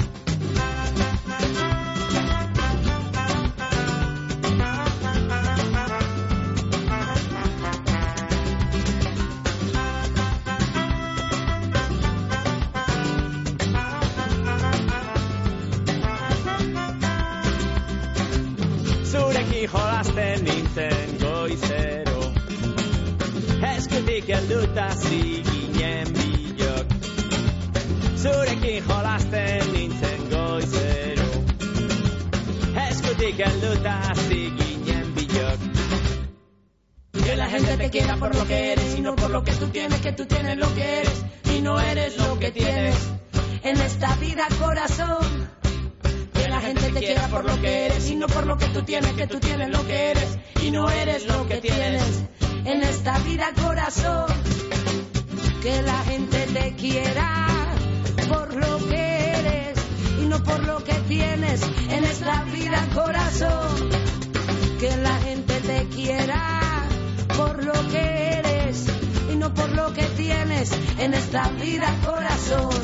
Zurekin jolasten nintzen goizero, eskutik helduta ziginen bilok. Zurekin jolasten nintzen goizero, eskutik helduta ziginen bilok. Que la gente te quiera por lo que eres y no por lo que tú tienes lo que eres y no eres lo que tienes en esta vida, corazón. Que la gente te quiera por lo que eres y no por lo que tú tienes lo que eres y no eres lo que tienes en esta vida, corazón. Que la gente te quiera por lo que eres y no por lo que tienes en esta vida, corazón. Que la gente te quiera por lo que eres y no por lo que tienes en esta vida, corazón.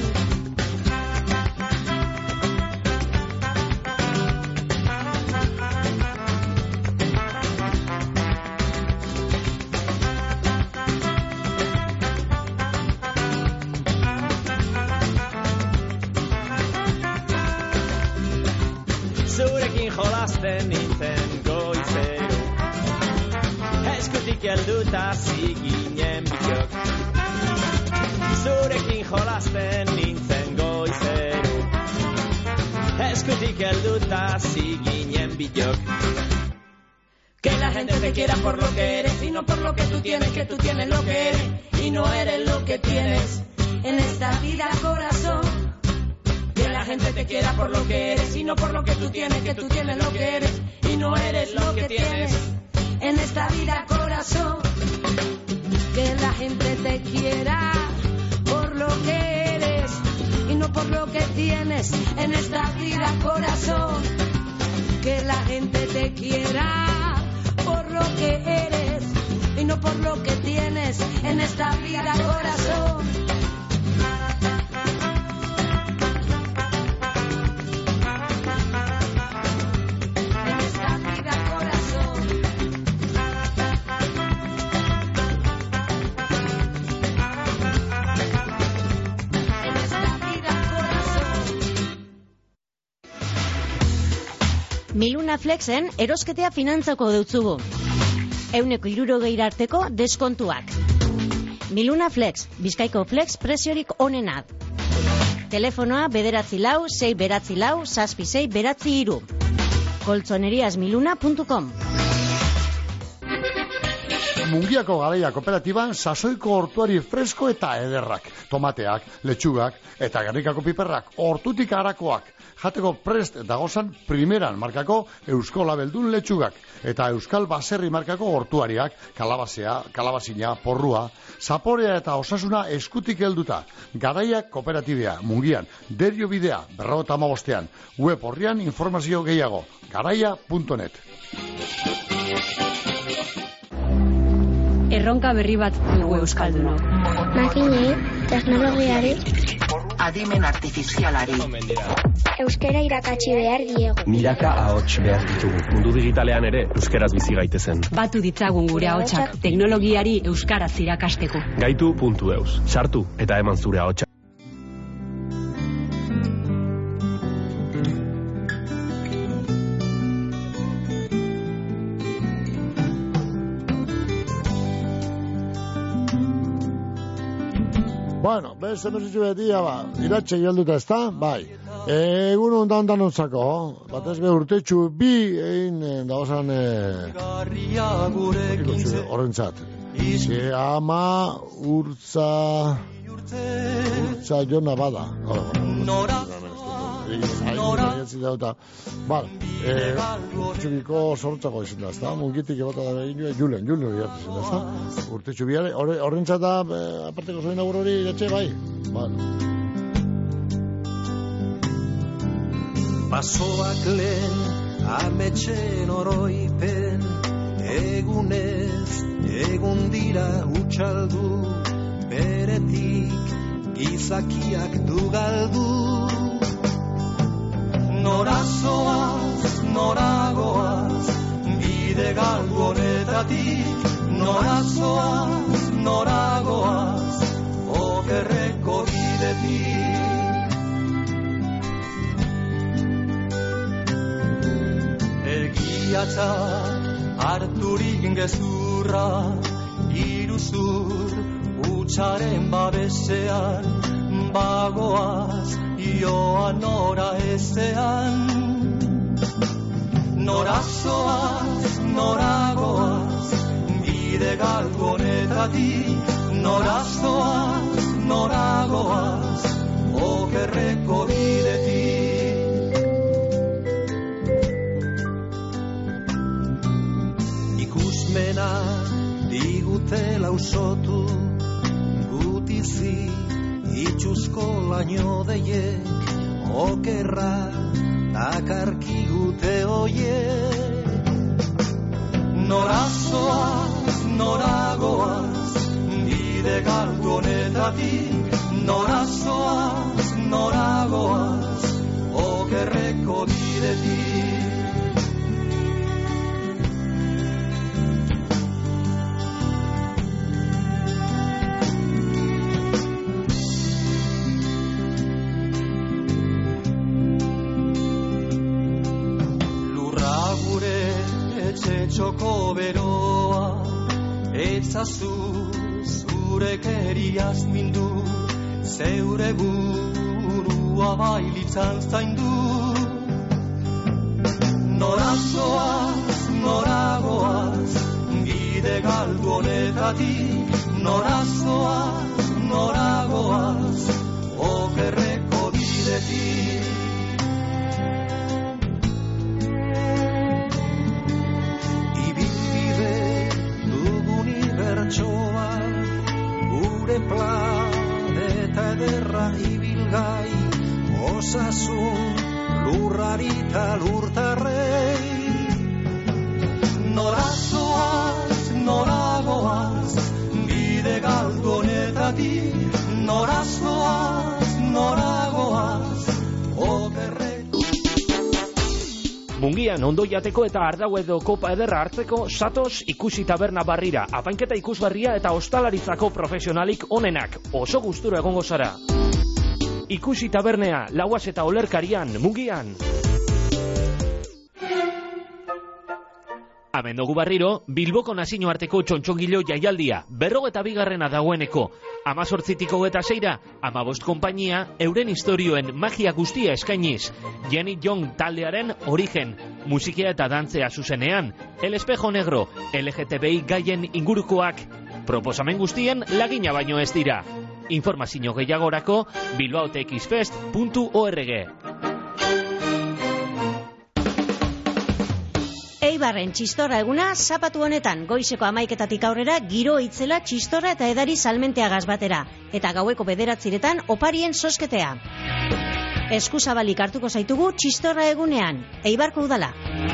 Zurekin jolasten nintzen goizero, eskutik helduta ziginen bilok. Zurekin jolasten nintzen goizero, eskutik helduta ziginen bilok. Que la gente te quiera por lo que eres y no por lo que tú tienes lo que eres y no eres lo que tienes en esta vida, corazón. Que la gente te quiera por lo que eres y no por lo que tú tienes lo que eres y no eres lo que tienes en esta vida, corazón. Que la gente te quiera por lo que eres y no por lo que tienes en esta vida, corazón. Que la gente te quiera por lo que eres y no por lo que tienes en esta vida, corazón. Miluna Flexen erosketea finantzako deutzugu. 160 arteko deskontuak. Miluna Flex, Bizkaiko Flex preziorik onena. Telefonoa 946 koltzoneriasmiluna.com. Mungiako Garaia Kooperatiban sasoiko hortuari fresko eta ederrak, tomateak, letxugak eta gernikako piperrak, hortutik harakoak, jateko prest dagozan primeran markako Eusko Labeldun letxugak eta Euskal Baserri markako hortuariak, kalabazina, porrua, zaporea eta osasuna eskutik helduta. Garaia Kooperatibea, Mungian, Derio Bidea, 55, web horrian informazio gehiago, garaia.net. Erronka berri bat dugu euskaldunok. Makinei, teknologiari, adimen artifizialari, euskera irakatsi behar diegu. Milaka ahots behar ditugu. Mundu digitalean ere euskaraz bizi gaitezen. Batu ditzagun gure ahotsak teknologiari euskaraz irakasteko. Gaitu.eus. Sartu eta eman zure ahotsa. Bueno, beste mesutxu betia, iratxe gelduta ez da, bai. Egun ondan ontzako, batez be urtetxu bi egin dagozan horrentzat. Ama urtza jona bada. Urtetxubiko sortzako izan da, ez da? Mungitik ebota da behin Julen iratu izan da, ez da? Urtetxu biare, horrentzat da aparteko zoin agur hori iratxe, bai? Basoak lehen ametxen oroipen, egunez, egun dira utxaldu, beretik gizakiak du galdu. Norazoaz, noragoaz, bide galdu honetatik, norazoaz, noragoaz, okerreko bidetik. Egiatzat harturik gezurra, iruzur hutsaren babesean, bagoaz joan nora ezean. Norazoaz, noragoaz, bide galdu honetatik, norazoaz, noragoaz, okerreko bidetik. Ikusmena digutela usotu, gutizi itxuzko laino deiek, okerra dakarkigute oiek. Norazoaz, noragoaz, bide galdu honetatik, norazoaz, noragoaz, okerreko bidetik. Txoko beroa, etzazu zure keriaz mindu, zeure burua bailitzan zaindu. Norazoaz, noragoaz, bide galdu honetatik, norazoaz, noragoaz, okerreko bidetik. Gure planeta ederra ibilgai, osasun lurrari eta lurtarrei. Norazoaz, noragoaz, bide galdu honetatik, norazoaz, noragoaz, okerrei. Mungian ondo jateko eta ardau edo kopa ederra hartzeko satoz ikusi taberna barrira, apainketa ikusbarria eta ostalaritzako profesionalik onenak, oso gustura egongo zara. Ikusi tabernea, Lauaz eta Olerkarian, Mungian. Amendogu barriro, Bilboko nazioarteko txontxongilo jaialdia, 42. dagoeneko, 18tik 26, 15 konpainia, euren historioen magia guztia eskainiz, Jenny Young taldearen Origen, musikia eta dantzea zuzenean, El Espejo Negro, LGTBI gaien ingurukoak, proposamen guztien lagina baino ez dira. Informazio gehiagorako bilbaotexfest.org. Eibarren txistorra eguna zapatu honetan, goizeko 11 aurrera giro itzela txistorra eta edari salmenteagaz batera, eta gaueko 9 oparien sosketea. Eskuzabalik hartuko zaitugu txistorra egunean, Eibarko udala.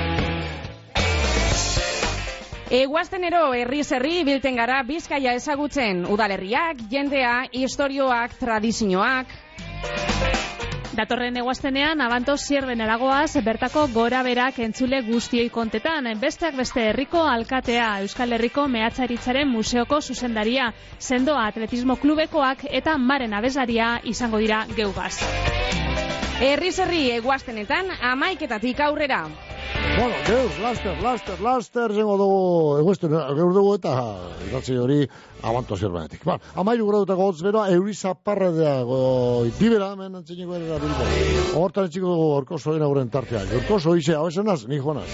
Eguaztenero herriz herri bilten gara Bizkaia ezagutzen, udalerriak, jendea, istorioak, tradizioak. Datorren eguaztenean, Abanto Zierben eragoaz, bertako gora berak entzule guztioi kontetan, besteak beste herriko alkatea, Euskal Herriko Mehatzaritzaren Museoko zuzendaria, Sendoa Atletismo Klubekoak eta Maren abeslaria izango dira geugaz. Herriz herri eguaztenetan 11 aurrera. Bueno, geuz, laster, zengo dugu, geur dugu eta iratzi hori Abanto Zierbenetik. 13 gradutako hotz beroa, euri zaparradeago itibera, hemen antziniko erera bilbo. Hortan etxiko dugu orkoso enaguren tarteak. Orkoso ize, hau esanaz, ni joanaz.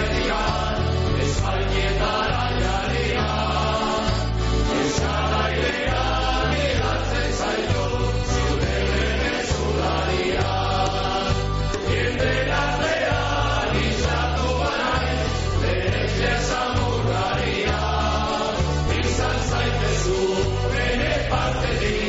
Euskara parte di